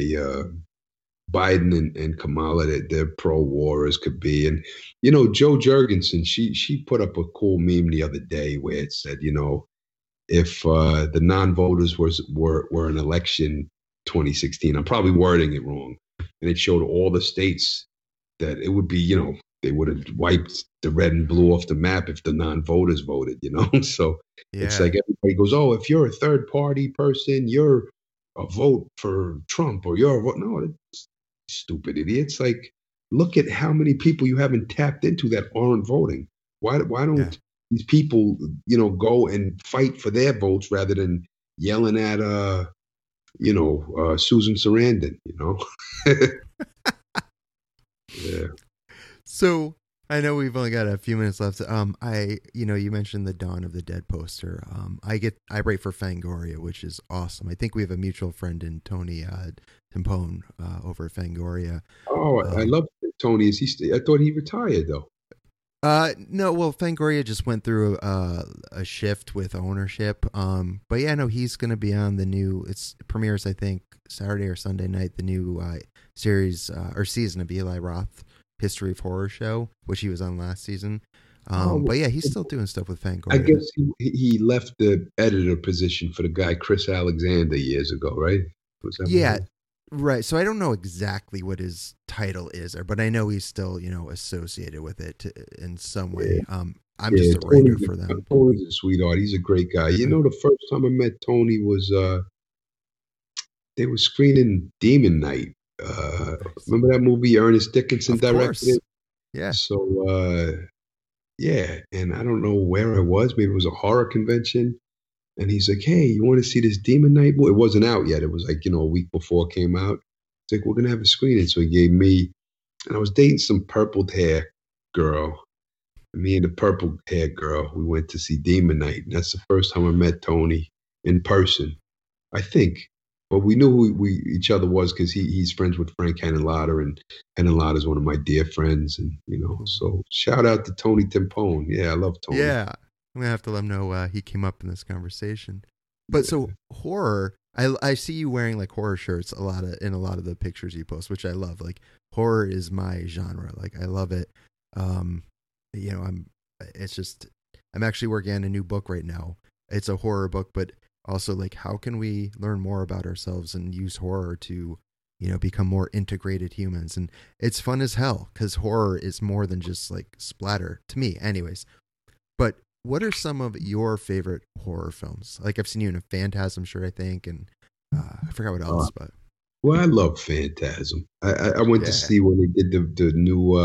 [SPEAKER 3] Biden and Kamala, that they're pro-war as could be. And, you know, Jo Jorgensen, she put up a cool meme the other day where it said, you know, if the non-voters were an election 2016, I'm probably wording it wrong, and it showed all the states that it would be, you know, they would have wiped the red and blue off the map if the non-voters voted, you know? So it's like everybody goes, oh, if you're a third party person, you're a vote for Trump, or you're a vote. No, it's stupid idiots. Like, look at how many people you haven't tapped into that aren't voting. Why don't these people, you know, go and fight for their votes rather than yelling at, you know, Susan Sarandon, you know? Yeah.
[SPEAKER 2] So I know we've only got a few minutes left. You know, you mentioned the Dawn of the Dead poster. I write for Fangoria, which is awesome. I think we have a mutual friend in Tony Timpone over at Fangoria.
[SPEAKER 3] Oh, I love Tony. I thought he retired though.
[SPEAKER 2] No, well, Fangoria just went through a shift with ownership. But yeah, no, he's going to be on the new. It premieres, I think, Saturday or Sunday night. The new series or season of Eli Roth History of Horror show, which he was on last season. But yeah, he's still doing stuff with Fangoria.
[SPEAKER 3] I guess he left the editor position for the guy Chris Alexander years ago, right?
[SPEAKER 2] Yeah, right. So I don't know exactly what his title is, but I know he's still, you know, associated with it in some way. I'm just a writer for them.
[SPEAKER 3] Tony's a sweetheart. He's a great guy. You know, the first time I met Tony was they were screening Demon Knight. Remember that movie Ernest Dickinson directed it?
[SPEAKER 2] Yeah.
[SPEAKER 3] So yeah, and I don't know where I was. Maybe it was a horror convention. And he's like, hey, you want to see this Demon Knight movie? It wasn't out yet. It was like, you know, a week before it came out. It's like, we're going to have a screening. So he gave me, and I was dating some purple hair girl. And me and the purple hair girl, we went to see Demon Knight. And that's the first time I met Tony in person, I think. But we knew who each other was because he's friends with Frank Henenlotter, and Henenlotter is one of my dear friends. And, you know, so shout out to Tony Timpone. Yeah, I love Tony.
[SPEAKER 2] Yeah. I'm going to have to let him know he came up in this conversation. But so horror, I see you wearing like horror shirts in a lot of the pictures you post, which I love. Like horror is my genre. Like I love it. Um, it's just, I'm actually working on a new book right now. It's a horror book, but also like, how can we learn more about ourselves and use horror to, become more integrated humans? And it's fun as hell because horror is more than just like splatter to me anyways. But what are some of your favorite horror films? Like I've seen you in a Phantasm shirt, I think, and I forgot what else, but
[SPEAKER 3] well, I love Phantasm. I went to see when they did the new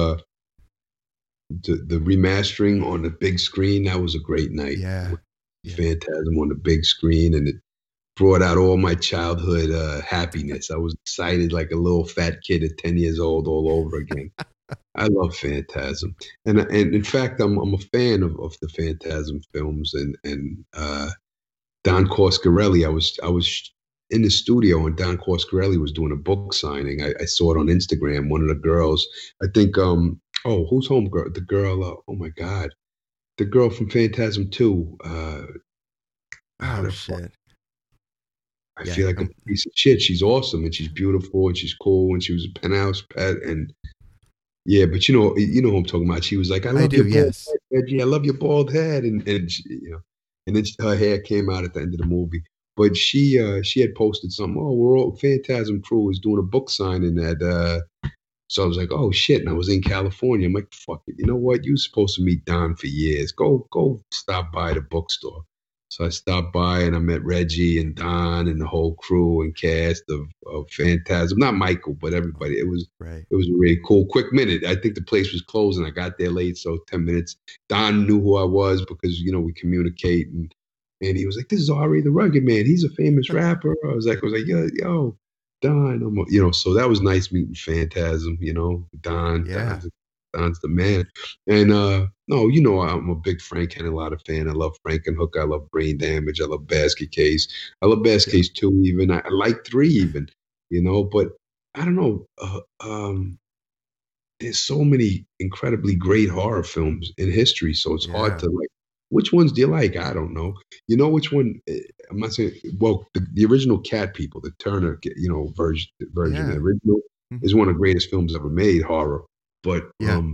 [SPEAKER 3] the remastering on the big screen. That was a great night.
[SPEAKER 2] Yeah.
[SPEAKER 3] Phantasm on the big screen, and it brought out all my childhood happiness. I was excited like a little fat kid at 10 years old all over again. I love Phantasm, and in fact, I'm a fan of the Phantasm films, and Don Coscarelli. I was in the studio, and Don Coscarelli was doing a book signing. I saw it on Instagram. One of the girls, I think, who's home girl? The girl, oh my God, the girl from Phantasm 2.
[SPEAKER 2] Oh shit!
[SPEAKER 3] I feel like a piece of shit. She's awesome, and she's beautiful, and she's cool, and she was a penthouse pet, and yeah, but you know who I'm talking about. She was like, "I love your bald head, Reggie. I love your bald head," and she, and then her hair came out at the end of the movie. But she had posted something. Oh, we're all Phantasm crew is doing a book signing at. So I was like, oh shit, and I was in California. I'm like, fuck it. You know what? You were supposed to meet Don for years. Go stop by the bookstore. So I stopped by and I met Reggie and Don and the whole crew and cast of Phantasm. Not Michael, but everybody. It was really cool. Quick minute. I think the place was closing. I got there late, so 10 minutes. Don knew who I was because we communicate, and he was like, "This is Ari the Rugged Man. He's a famous rapper." I was like, yo, Don. So that was nice meeting Phantasm. Don.
[SPEAKER 2] Yeah.
[SPEAKER 3] Don's the man. And no, I'm a big Frank Henenlotter fan. I love Frankenhooker. I love Brain Damage. I love Basket Case. I love Basket Case 2 even. I like 3 even, but I don't know. There's so many incredibly great horror films in history, so it's hard to like, which ones do you like? I don't know. You know which one? I'm not saying. Well, the original Cat People, the Turner, version. The original is one of the greatest films ever made, horror. But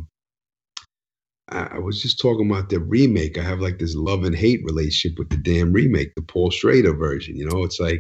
[SPEAKER 3] I was just talking about the remake. I have like this love and hate relationship with the damn remake, the Paul Schrader version. It's like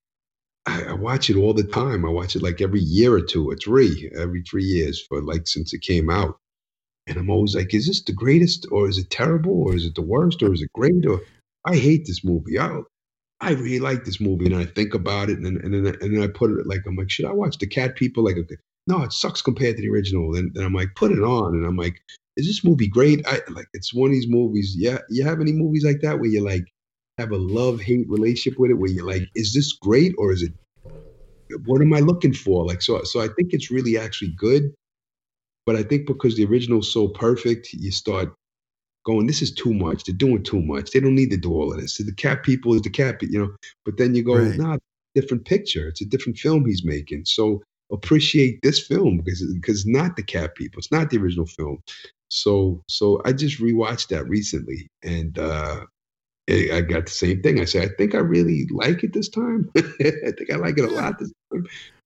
[SPEAKER 3] I watch it all the time. I watch it like every year or 2 or 3, every 3 years for like since it came out. And I'm always like, is this the greatest, or is it terrible, or is it the worst, or is it great? Or I hate this movie. I really like this movie, and I think about it, and then I put it like, I'm like, should I watch the Cat People? Like, no, it sucks compared to the original. Then I'm like, put it on, and I'm like, is this movie great? It's one of these movies. Yeah, you have any movies like that where you like have a love-hate relationship with it, where you're like, is this great, or is it? What am I looking for? Like, so I think it's really actually good. But I think because the original is so perfect, you start going, this is too much. They're doing too much. They don't need to do all of this. So the Cat People is the Cat, But then you go, nah, different picture. It's a different film he's making. So appreciate this film because it's not the Cat People. It's not the original film. So I just rewatched that recently, and I got the same thing. I said, I think I really like it this time. I think I like it a lot this time.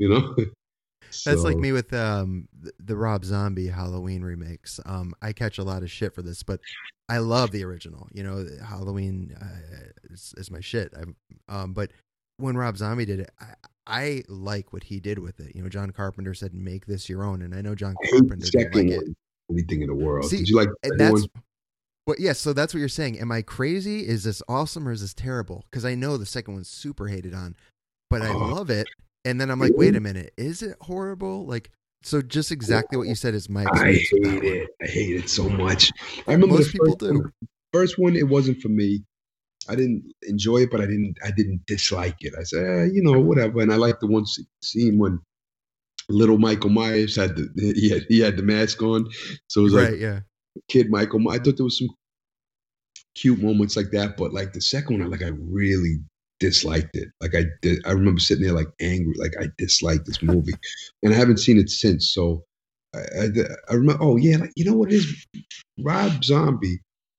[SPEAKER 2] That's like me with the Rob Zombie Halloween remakes. I catch a lot of shit for this, but I love the original. Halloween is my shit. But when Rob Zombie did it, I like what he did with it. John Carpenter said, "Make this your own," and I know John Carpenter didn't like it.
[SPEAKER 3] Anything in the world.
[SPEAKER 2] See,
[SPEAKER 3] did you like
[SPEAKER 2] that's? But yes, so that's what you're saying. Am I crazy? Is this awesome or is this terrible? Because I know the second one's super hated on, but I love it. And then I'm like, wait a minute, is it horrible? Like, so just exactly what you said is my experience.
[SPEAKER 3] I hate it so much. I remember most people do. First one, it wasn't for me. I didn't enjoy it, but I didn't dislike it. I said, whatever. And I like the one scene when little Michael Myers had he had the mask on. So it was like kid Michael. I thought there was some cute moments like that, but like the second one, I really disliked it. Like I remember sitting there like angry, like I disliked this movie, and I haven't seen it since. So I remember. Oh yeah, like you know what it is? Rob Zombie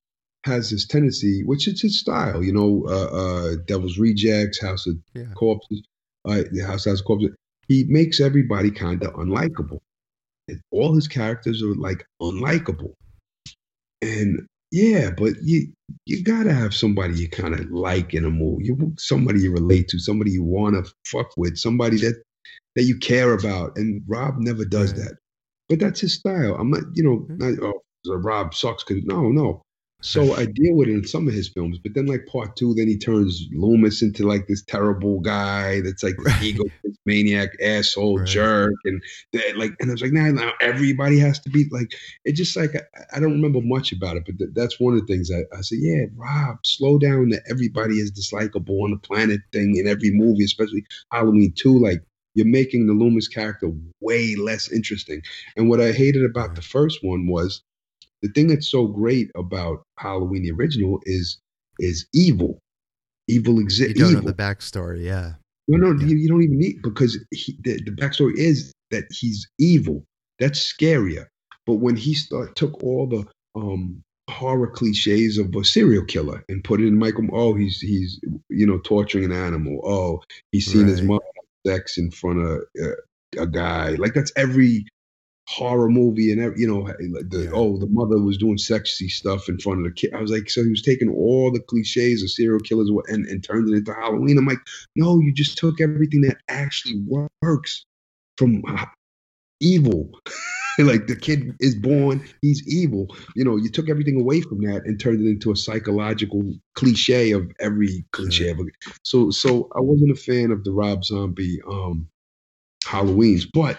[SPEAKER 3] has this tendency, which is his style, Devil's Rejects, House of
[SPEAKER 2] Yeah.
[SPEAKER 3] Corpses, the House of Corpses. He makes everybody kind of unlikable. And all his characters are like unlikable. And yeah, but you gotta have somebody you kind of like in a movie. Somebody you relate to, somebody you want to fuck with, somebody that you care about. And Rob never does
[SPEAKER 2] Right.
[SPEAKER 3] that. But that's his style. I'm not,
[SPEAKER 2] Hmm.
[SPEAKER 3] not, so Rob sucks because no. So I deal with it in some of his films, but then like part two, then he turns Loomis into like this terrible guy that's like this
[SPEAKER 2] Right.
[SPEAKER 3] ego maniac asshole
[SPEAKER 2] Right.
[SPEAKER 3] jerk, and and I was like, nah, now everybody has to be like. It just like I don't remember much about it, but that's one of the things I said. Yeah, Rob, slow down. That everybody is dislikable on the planet thing in every movie, especially Halloween 2. Like you're making the Loomis character way less interesting. And what I hated about the
[SPEAKER 2] Right.
[SPEAKER 3] first one was the thing that's so great about Halloween the original is evil. Evil
[SPEAKER 2] You
[SPEAKER 3] exists.
[SPEAKER 2] don't know the
[SPEAKER 3] Evil.
[SPEAKER 2] backstory. Yeah.
[SPEAKER 3] No,
[SPEAKER 2] Yeah.
[SPEAKER 3] you don't even need because the backstory is that he's evil. That's scarier. But when he took all the horror cliches of a serial killer and put it in Michael, oh, he's torturing an animal. Oh, he's seen his
[SPEAKER 2] Right.
[SPEAKER 3] mother have sex in front of a guy. Like that's every horror movie and
[SPEAKER 2] Yeah.
[SPEAKER 3] the mother was doing sexy stuff in front of the kid. I was like, so he was taking all the cliches of serial killers and turned it into Halloween. I'm like, no, you just took everything that actually works from evil. Like the kid is born, he's evil. You took everything away from that and turned it into a psychological cliche of every cliche
[SPEAKER 2] Sure.
[SPEAKER 3] ever. So I wasn't a fan of the Rob Zombie Halloweens, but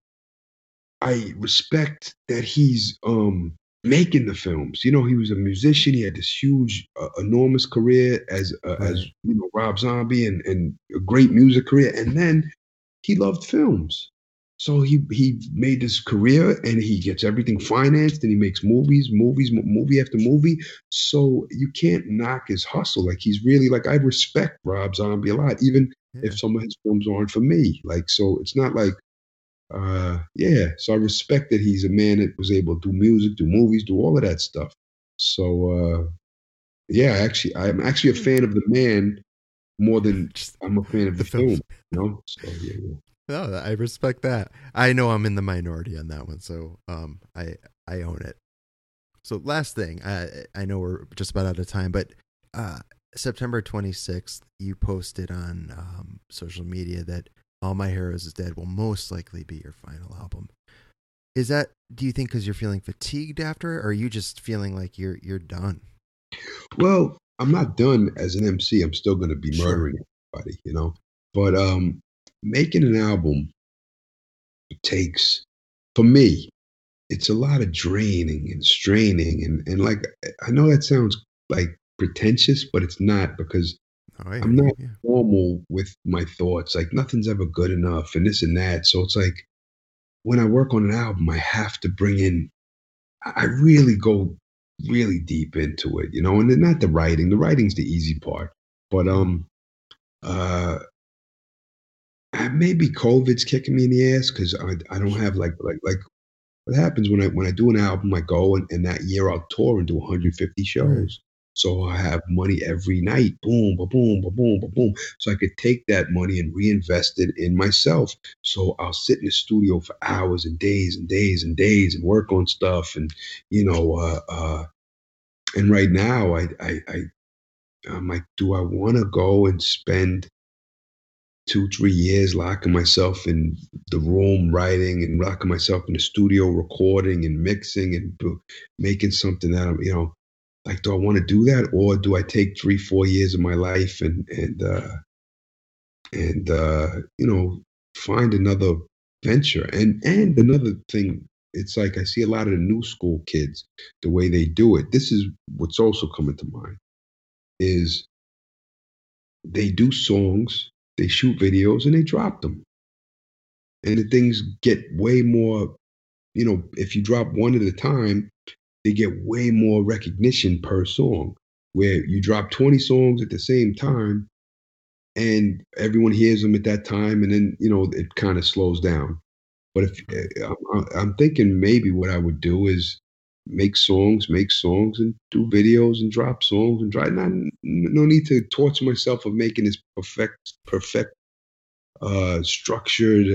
[SPEAKER 3] I respect that he's making the films. He was a musician. He had this huge, enormous career as
[SPEAKER 2] Right.
[SPEAKER 3] Rob Zombie and a great music career. And then he loved films, so he made this career and he gets everything financed and he makes movie after movie. So you can't knock his hustle. Like he's really like I respect Rob Zombie a lot, even if
[SPEAKER 2] Yeah.
[SPEAKER 3] some of his films aren't for me. Like so, it's not like yeah, so I respect that he's a man that was able to do music, do movies, do all of that stuff. So yeah, I'm actually a fan of the man more than
[SPEAKER 2] Just
[SPEAKER 3] I'm a fan of
[SPEAKER 2] the
[SPEAKER 3] the film.
[SPEAKER 2] films.
[SPEAKER 3] So yeah, yeah.
[SPEAKER 2] No, I respect that. I know I'm in the minority on that one, so I own it. So last thing, I know we're just about out of time, but uh, September 26th, you posted on social media that All My Heroes Is Dead will most likely be your final album. Is that? Do you think because you're feeling fatigued after, or are you just feeling like you're done?
[SPEAKER 3] Well, I'm not done as an MC. I'm still going to be
[SPEAKER 2] Sure.
[SPEAKER 3] murdering everybody. But making an album takes, for me, it's a lot of draining and straining and like I know that sounds like pretentious, but it's not because
[SPEAKER 2] Oh, I hear
[SPEAKER 3] I'm
[SPEAKER 2] you.
[SPEAKER 3] not
[SPEAKER 2] Yeah.
[SPEAKER 3] normal with my thoughts. Like nothing's ever good enough and this and that. So it's like when I work on an album, I have to bring in I really go really deep into it, and then not the writing. The writing's the easy part. But
[SPEAKER 2] Mm.
[SPEAKER 3] uh maybe COVID's kicking me in the ass because I don't have like what happens when I do an album, I go and that year I'll tour and do 150
[SPEAKER 2] Right.
[SPEAKER 3] shows. So I have money every night, boom, ba boom, ba boom, ba boom. So I could take that money and reinvest it in myself. So I'll sit in the studio for hours and days and days and days and work on stuff. And you know, and right now I'm like, do I want to go and spend 2, 3 years locking myself in the room writing and locking myself in the studio recording and mixing and making something that I'm like, do I want to do that or do I take 3, 4 years of my life and find another venture and another thing. It's like I see a lot of the new school kids, the way they do it. This is what's also coming to mind is they do songs, they shoot videos, and they drop them. And the things get way more, if you drop one at a time, they get way more recognition per song. Where you drop 20 songs at the same time and everyone hears them at that time, and then, it kind of slows down. But if
[SPEAKER 2] Right.
[SPEAKER 3] I'm thinking maybe what I would do is make songs, and do videos and drop songs and try. No need to torture myself of making this perfect, structured,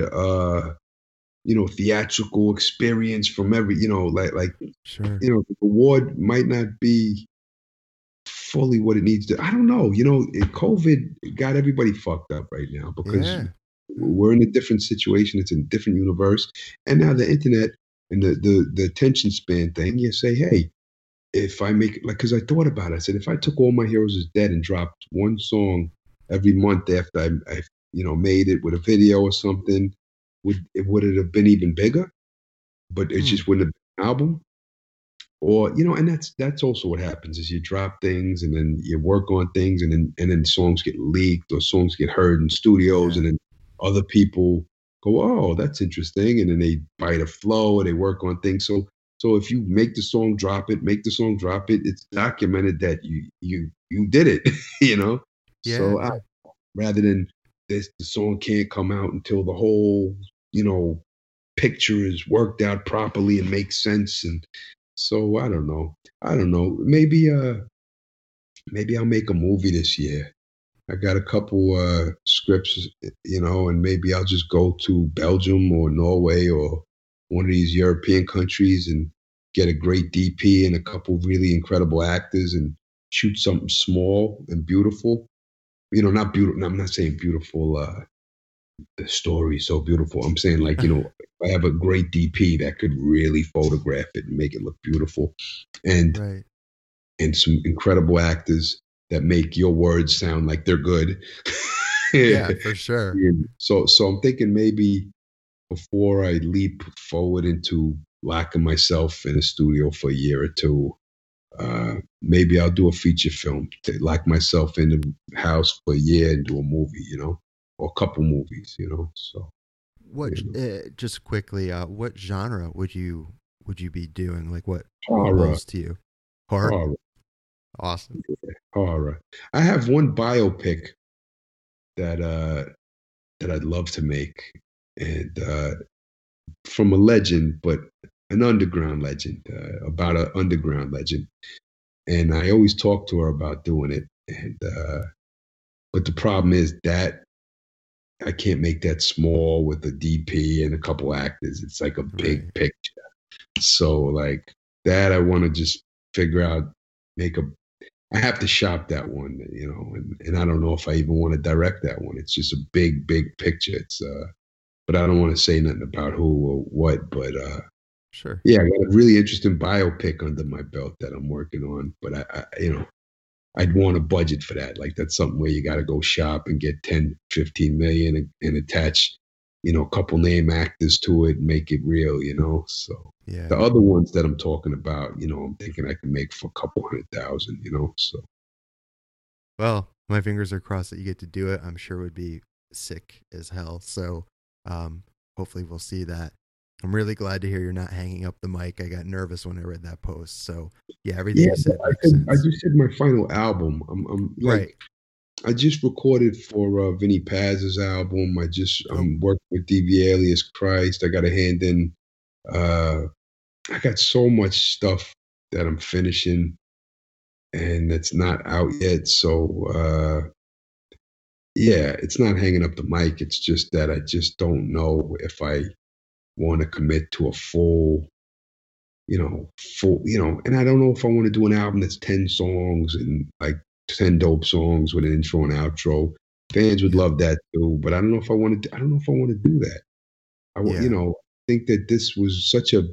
[SPEAKER 3] theatrical experience from every, like,
[SPEAKER 2] Sure.
[SPEAKER 3] the award might not be fully what it needs to. I don't know. COVID got everybody fucked up right now because
[SPEAKER 2] Yeah.
[SPEAKER 3] we're in a different situation. It's in a different universe, and now the internet and the attention span thing. You say, hey, if I make like, because I thought about it, I said if I took All My Heroes Is Dead and dropped one song every month after I made it with a video or something, would it have been even bigger? But it
[SPEAKER 2] Hmm.
[SPEAKER 3] just wouldn't have been an album. Or and that's also what happens is you drop things and then you work on things and then songs get leaked or songs get heard in studios
[SPEAKER 2] Yeah.
[SPEAKER 3] and then other people go, oh, that's interesting, and then they bite a flow or they work on things. So if you make the song, drop it, it's documented that you did it,
[SPEAKER 2] Yeah.
[SPEAKER 3] So
[SPEAKER 2] Yeah.
[SPEAKER 3] rather than the song can't come out until the whole you know picture is worked out properly and makes sense. And so I don't know. Maybe I'll make a movie this year. I got a couple scripts, and maybe I'll just go to Belgium or Norway or one of these European countries and get a great DP and a couple really incredible actors and shoot something small and beautiful. Not beautiful. I'm not saying beautiful. The story so beautiful. I'm saying, like, I have a great DP that could really photograph it and make it look beautiful, and
[SPEAKER 2] Right.
[SPEAKER 3] some incredible actors that make your words sound like they're good.
[SPEAKER 2] Yeah, for sure.
[SPEAKER 3] And so I'm thinking maybe before I leap forward into locking myself in a studio for a year or two, maybe I'll do a feature film to lock myself in the house for a year and do a movie, or a couple movies, So,
[SPEAKER 2] What
[SPEAKER 3] you know,
[SPEAKER 2] just quickly, what genre would you be doing? Like what
[SPEAKER 3] horror,
[SPEAKER 2] calls to you? Horror?
[SPEAKER 3] horror,
[SPEAKER 2] Awesome.
[SPEAKER 3] horror. I have one biopic that that I'd love to make, and from a legend, but an underground legend, about an underground legend. And I always talk to her about doing it, and but the problem is that I can't make that small with a DP and a couple actors. It's like a big
[SPEAKER 2] Right.
[SPEAKER 3] picture. So like that, I want to just figure out, make a. I have to shop that one, and I don't know if I even want to direct that one. It's just a big, big picture. It's but I don't want to say nothing about who or what. But
[SPEAKER 2] Sure.
[SPEAKER 3] yeah, I got a really interesting biopic under my belt that I'm working on. But I'd want a budget for that. Like that's something where you got to go shop and get 10, 15 million and attach, a couple name actors to it and make it real. So the
[SPEAKER 2] Yeah.
[SPEAKER 3] other ones that I'm talking about, I'm thinking I can make for a couple 100,000. So
[SPEAKER 2] Well, my fingers are crossed that you get to do it. I'm sure it would be sick as hell. So, um, hopefully we'll see that. I'm really glad to hear you're not hanging up the mic. I got nervous when I read that post. So, yeah, everything
[SPEAKER 3] yeah,
[SPEAKER 2] you
[SPEAKER 3] but
[SPEAKER 2] said makes
[SPEAKER 3] I
[SPEAKER 2] sense.
[SPEAKER 3] just did my final album. I'm like,
[SPEAKER 2] Right.
[SPEAKER 3] I just recorded for Vinny Paz's album.
[SPEAKER 2] Oh,
[SPEAKER 3] I'm working with DV Alias Christ. I got a hand in. Uh, I got so much stuff that I'm finishing, and it's not out yet. So yeah, it's not hanging up the mic. It's just that I just don't know if I want to commit to a and I don't know if I want to do an album that's 10 songs and like 10 dope songs with an intro and outro. Fans would
[SPEAKER 2] yeah.
[SPEAKER 3] love that too, but I don't know if I want to. I don't know if I want to do that.
[SPEAKER 2] Yeah.
[SPEAKER 3] Think that this was such a.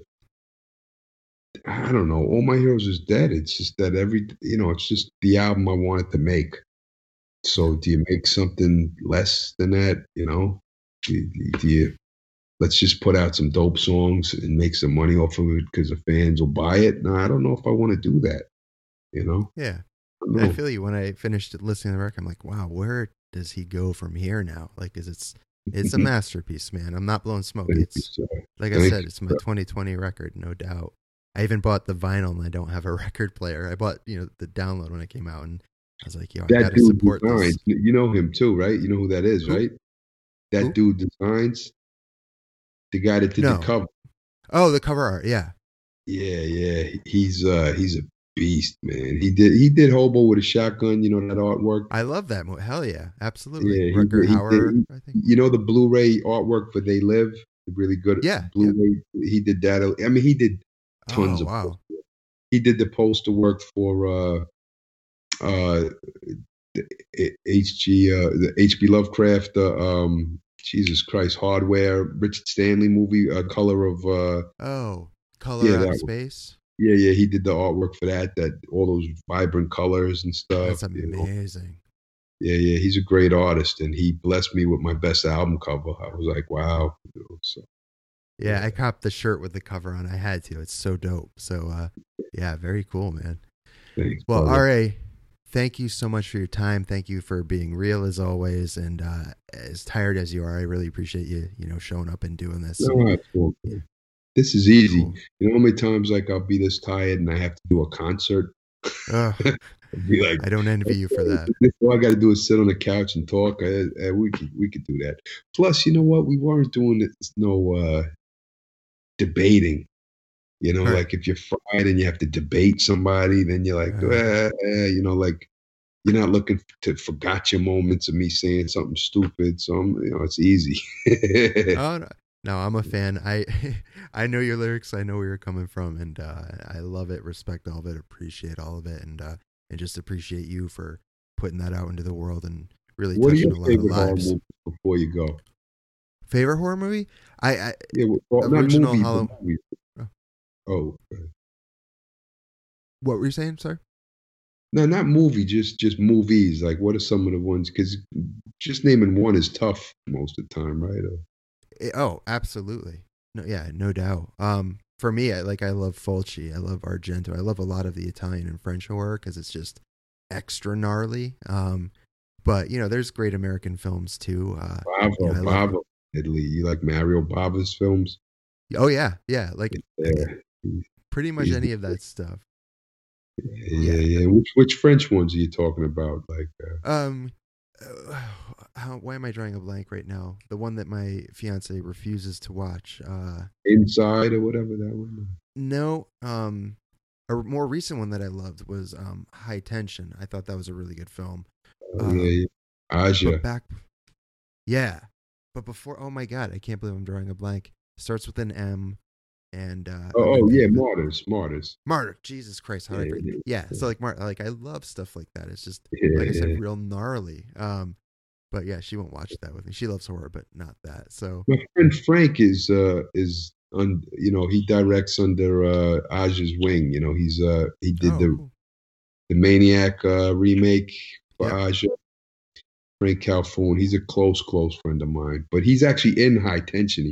[SPEAKER 3] I don't know. All My Heroes Is Dead. It's just that it's just the album I wanted to make.
[SPEAKER 2] Yeah.
[SPEAKER 3] So do you make something less than that? Do you let's just put out some dope songs and make some money off of it because the fans will buy it? No, I don't know if I want to do that.
[SPEAKER 2] Yeah.
[SPEAKER 3] I don't
[SPEAKER 2] And I
[SPEAKER 3] know.
[SPEAKER 2] feel you when I finished listening to the record. I'm like, wow, where does he go from here now? Like, is it's a masterpiece, man. I'm not blowing smoke.
[SPEAKER 3] Thank you,
[SPEAKER 2] It's
[SPEAKER 3] sir.
[SPEAKER 2] like I
[SPEAKER 3] Thank
[SPEAKER 2] said,
[SPEAKER 3] you,
[SPEAKER 2] it's my
[SPEAKER 3] sir.
[SPEAKER 2] 2020 record, no doubt. I even bought the vinyl and I don't have a record player. I bought, the download when it came out and I was like, yo, I
[SPEAKER 3] That
[SPEAKER 2] got to
[SPEAKER 3] dude
[SPEAKER 2] support
[SPEAKER 3] designs.
[SPEAKER 2] this.
[SPEAKER 3] You know him too, right? You know who that is,
[SPEAKER 2] Who?
[SPEAKER 3] right? That
[SPEAKER 2] Who?
[SPEAKER 3] dude designs. The guy that did the
[SPEAKER 2] No.
[SPEAKER 3] cover.
[SPEAKER 2] Oh, the cover art. Yeah.
[SPEAKER 3] Yeah. He's a beast, man. He did Hobo with a Shotgun. You know that artwork.
[SPEAKER 2] I love that movie. Hell yeah, absolutely.
[SPEAKER 3] Yeah,
[SPEAKER 2] Rucker
[SPEAKER 3] he did.
[SPEAKER 2] Hauer, I think.
[SPEAKER 3] You know the Blu-ray artwork for They Live, the really good
[SPEAKER 2] Yeah, yeah.
[SPEAKER 3] Blu-ray. He did that. I mean, he did
[SPEAKER 2] Oh
[SPEAKER 3] tons of.
[SPEAKER 2] wow.
[SPEAKER 3] He did the poster work for uh the H.P. Lovecraft, Jesus Christ, Hardware, Richard Stanley movie, Color of
[SPEAKER 2] Oh, Color
[SPEAKER 3] yeah,
[SPEAKER 2] Out
[SPEAKER 3] that
[SPEAKER 2] of
[SPEAKER 3] one.
[SPEAKER 2] Space.
[SPEAKER 3] Yeah, he did the artwork for that. That all those vibrant colors and stuff.
[SPEAKER 2] That's amazing.
[SPEAKER 3] Yeah, he's a great artist, and he blessed me with my best album cover. I was like, wow. So
[SPEAKER 2] Yeah,
[SPEAKER 3] yeah,
[SPEAKER 2] I copped the shirt with the cover on. I had to. It's so dope. So, yeah, very cool, man.
[SPEAKER 3] thanks,
[SPEAKER 2] Well,
[SPEAKER 3] brother.
[SPEAKER 2] RA, thank you so much for your time. Thank you for being real as always. And as tired as you are, I really appreciate you, showing up and doing this.
[SPEAKER 3] No,
[SPEAKER 2] And
[SPEAKER 3] it's cool.
[SPEAKER 2] yeah,
[SPEAKER 3] This is easy.
[SPEAKER 2] cool.
[SPEAKER 3] You know how many times like I'll be this tired and I have to do a concert.
[SPEAKER 2] Oh,
[SPEAKER 3] I'd be like,
[SPEAKER 2] I don't envy you for that.
[SPEAKER 3] all I got to do is sit on the couch and talk. We could do that. Plus, you know what? We weren't doing no debating.
[SPEAKER 2] Right.
[SPEAKER 3] Like if you're fried and you have to debate somebody, then you're like, like you're not looking for gotcha moments of me saying something stupid. So it's easy.
[SPEAKER 2] Oh no, no, I'm a fan. I I know your lyrics. I know where you're coming from, and I love it. Respect all of it. Appreciate all of it, and just appreciate you for putting that out into the world and really
[SPEAKER 3] What are
[SPEAKER 2] touching
[SPEAKER 3] your
[SPEAKER 2] a lot of
[SPEAKER 3] favorite horror
[SPEAKER 2] lives.
[SPEAKER 3] movies before you go?
[SPEAKER 2] Favorite horror movie? I
[SPEAKER 3] Yeah, well, not
[SPEAKER 2] original
[SPEAKER 3] movies, but
[SPEAKER 2] Hollow.
[SPEAKER 3] movies. Oh,
[SPEAKER 2] What were you saying? Sorry.
[SPEAKER 3] no, not movie, just movies. Like, what are some of the ones? Because just naming one is tough most of the time, right?
[SPEAKER 2] Oh, absolutely. No, yeah, no doubt. For me, I love Fulci. I love Argento. I love a lot of the Italian and French horror because it's just extra gnarly. But there's great American films too. I love.
[SPEAKER 3] Bava, Italy. You like Mario Bava's films?
[SPEAKER 2] Oh yeah, yeah. Like
[SPEAKER 3] Yeah,
[SPEAKER 2] pretty much
[SPEAKER 3] he's the,
[SPEAKER 2] any of that stuff.
[SPEAKER 3] yeah,
[SPEAKER 2] Yeah.
[SPEAKER 3] yeah. Which French ones are you talking about? Like
[SPEAKER 2] Um. Why am I drawing a blank right now? The one that my fiance refuses to watch.
[SPEAKER 3] Inside or whatever that one.
[SPEAKER 2] No. A more recent one that I loved was High Tension. I thought that was a really good film.
[SPEAKER 3] Oh yeah,
[SPEAKER 2] Um,
[SPEAKER 3] yeah. Aja.
[SPEAKER 2] but back, yeah. But before, oh my god, I can't believe I'm drawing a blank. Starts with an M, and I'm
[SPEAKER 3] Oh,
[SPEAKER 2] gonna
[SPEAKER 3] oh
[SPEAKER 2] think
[SPEAKER 3] yeah,
[SPEAKER 2] of it.
[SPEAKER 3] Martyrs.
[SPEAKER 2] Martyr. Jesus Christ, how
[SPEAKER 3] Yeah,
[SPEAKER 2] did I forget?
[SPEAKER 3] yeah,
[SPEAKER 2] Yeah.
[SPEAKER 3] yeah,
[SPEAKER 2] So like Martyr, like I love stuff like that. It's just like I
[SPEAKER 3] yeah.
[SPEAKER 2] said, real gnarly. But yeah, she won't watch that with me. She loves horror, but not that. So
[SPEAKER 3] My friend Frank he directs under Aja's wing. He did
[SPEAKER 2] oh,
[SPEAKER 3] the
[SPEAKER 2] cool.
[SPEAKER 3] the Maniac remake for
[SPEAKER 2] Yep.
[SPEAKER 3] Aja. Frank Calhoun. He's a close friend of mine, but he's actually in High Tension.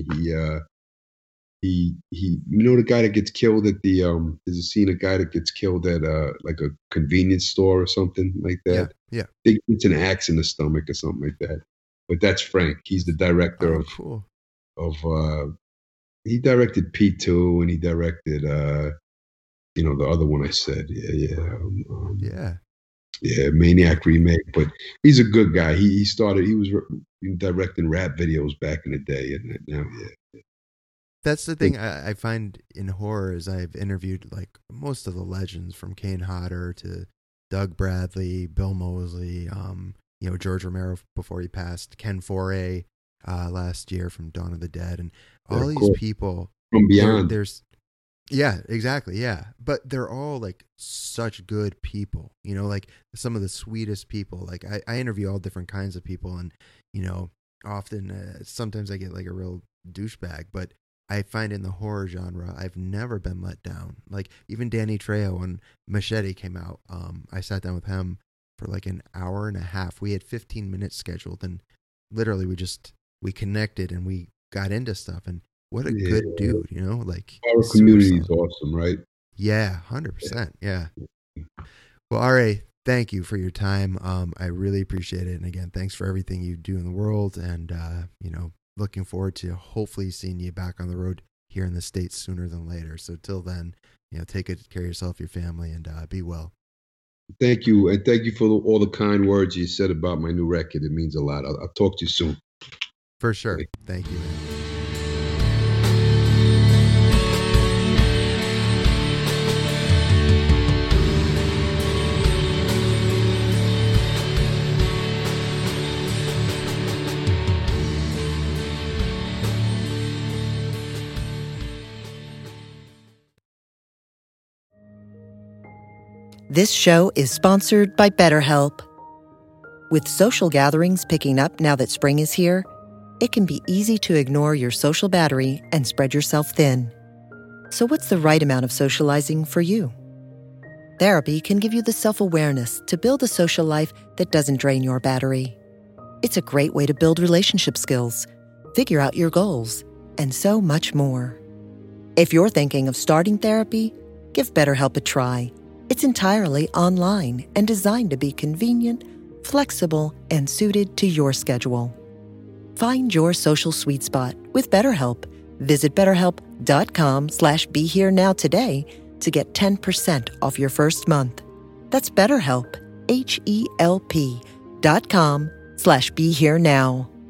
[SPEAKER 3] The guy that gets killed at the there's a scene, a guy that gets killed at like a convenience store or something like
[SPEAKER 2] Yeah.
[SPEAKER 3] that.
[SPEAKER 2] Yeah.
[SPEAKER 3] It's an axe in the stomach or something like that. But that's Frank. He's the director
[SPEAKER 2] Oh,
[SPEAKER 3] of
[SPEAKER 2] cool.
[SPEAKER 3] of he directed P2 and he directed the other one I said.
[SPEAKER 2] Yeah.
[SPEAKER 3] Yeah, Maniac remake, but he's a good guy. He was directing rap videos back in the day, and now, yeah.
[SPEAKER 2] That's the thing I find in horror is I've interviewed like most of the legends from Kane Hodder to Doug Bradley, Bill Moseley, George Romero before he passed, Ken Foray last year from Dawn of the Dead, and
[SPEAKER 3] Yeah,
[SPEAKER 2] all
[SPEAKER 3] of
[SPEAKER 2] these
[SPEAKER 3] course,
[SPEAKER 2] people.
[SPEAKER 3] from Beyond.
[SPEAKER 2] There's yeah, exactly, yeah, but they're all like such good people. Like some of the sweetest people. Like I interview all different kinds of people, and often sometimes I get like a real douchebag, but I find in the horror genre, I've never been let down. Like even Danny Trejo when Machete came out, I sat down with him for like an hour and a half. We had 15 minutes scheduled, and literally we connected and we got into stuff. And what a
[SPEAKER 3] Yeah,
[SPEAKER 2] good dude, like
[SPEAKER 3] our
[SPEAKER 2] super
[SPEAKER 3] community is
[SPEAKER 2] solid.
[SPEAKER 3] awesome, right?
[SPEAKER 2] Yeah, 100%. Yeah. Well, RA, thank you for your time. I really appreciate it. And again, thanks for everything you do in the world. And, looking forward to hopefully seeing you back on the road here in the States sooner than later. So till then, take good care of yourself, your family, and be well.
[SPEAKER 3] Thank you, and thank you for all the kind words you said about my new record. It means a lot. I'll talk to you soon.
[SPEAKER 2] For sure. Thank you, man.
[SPEAKER 1] This show is sponsored by BetterHelp. With social gatherings picking up now that spring is here, it can be easy to ignore your social battery and spread yourself thin. So what's the right amount of socializing for you? Therapy can give you the self-awareness to build a social life that doesn't drain your battery. It's a great way to build relationship skills, figure out your goals, and so much more. If you're thinking of starting therapy, give BetterHelp a try. It's entirely online and designed to be convenient, flexible, and suited to your schedule. Find your social sweet spot with BetterHelp. Visit BetterHelp.com/BeHereNow today to get 10% off your first month. That's BetterHelp, HELP.com/BeHereNow.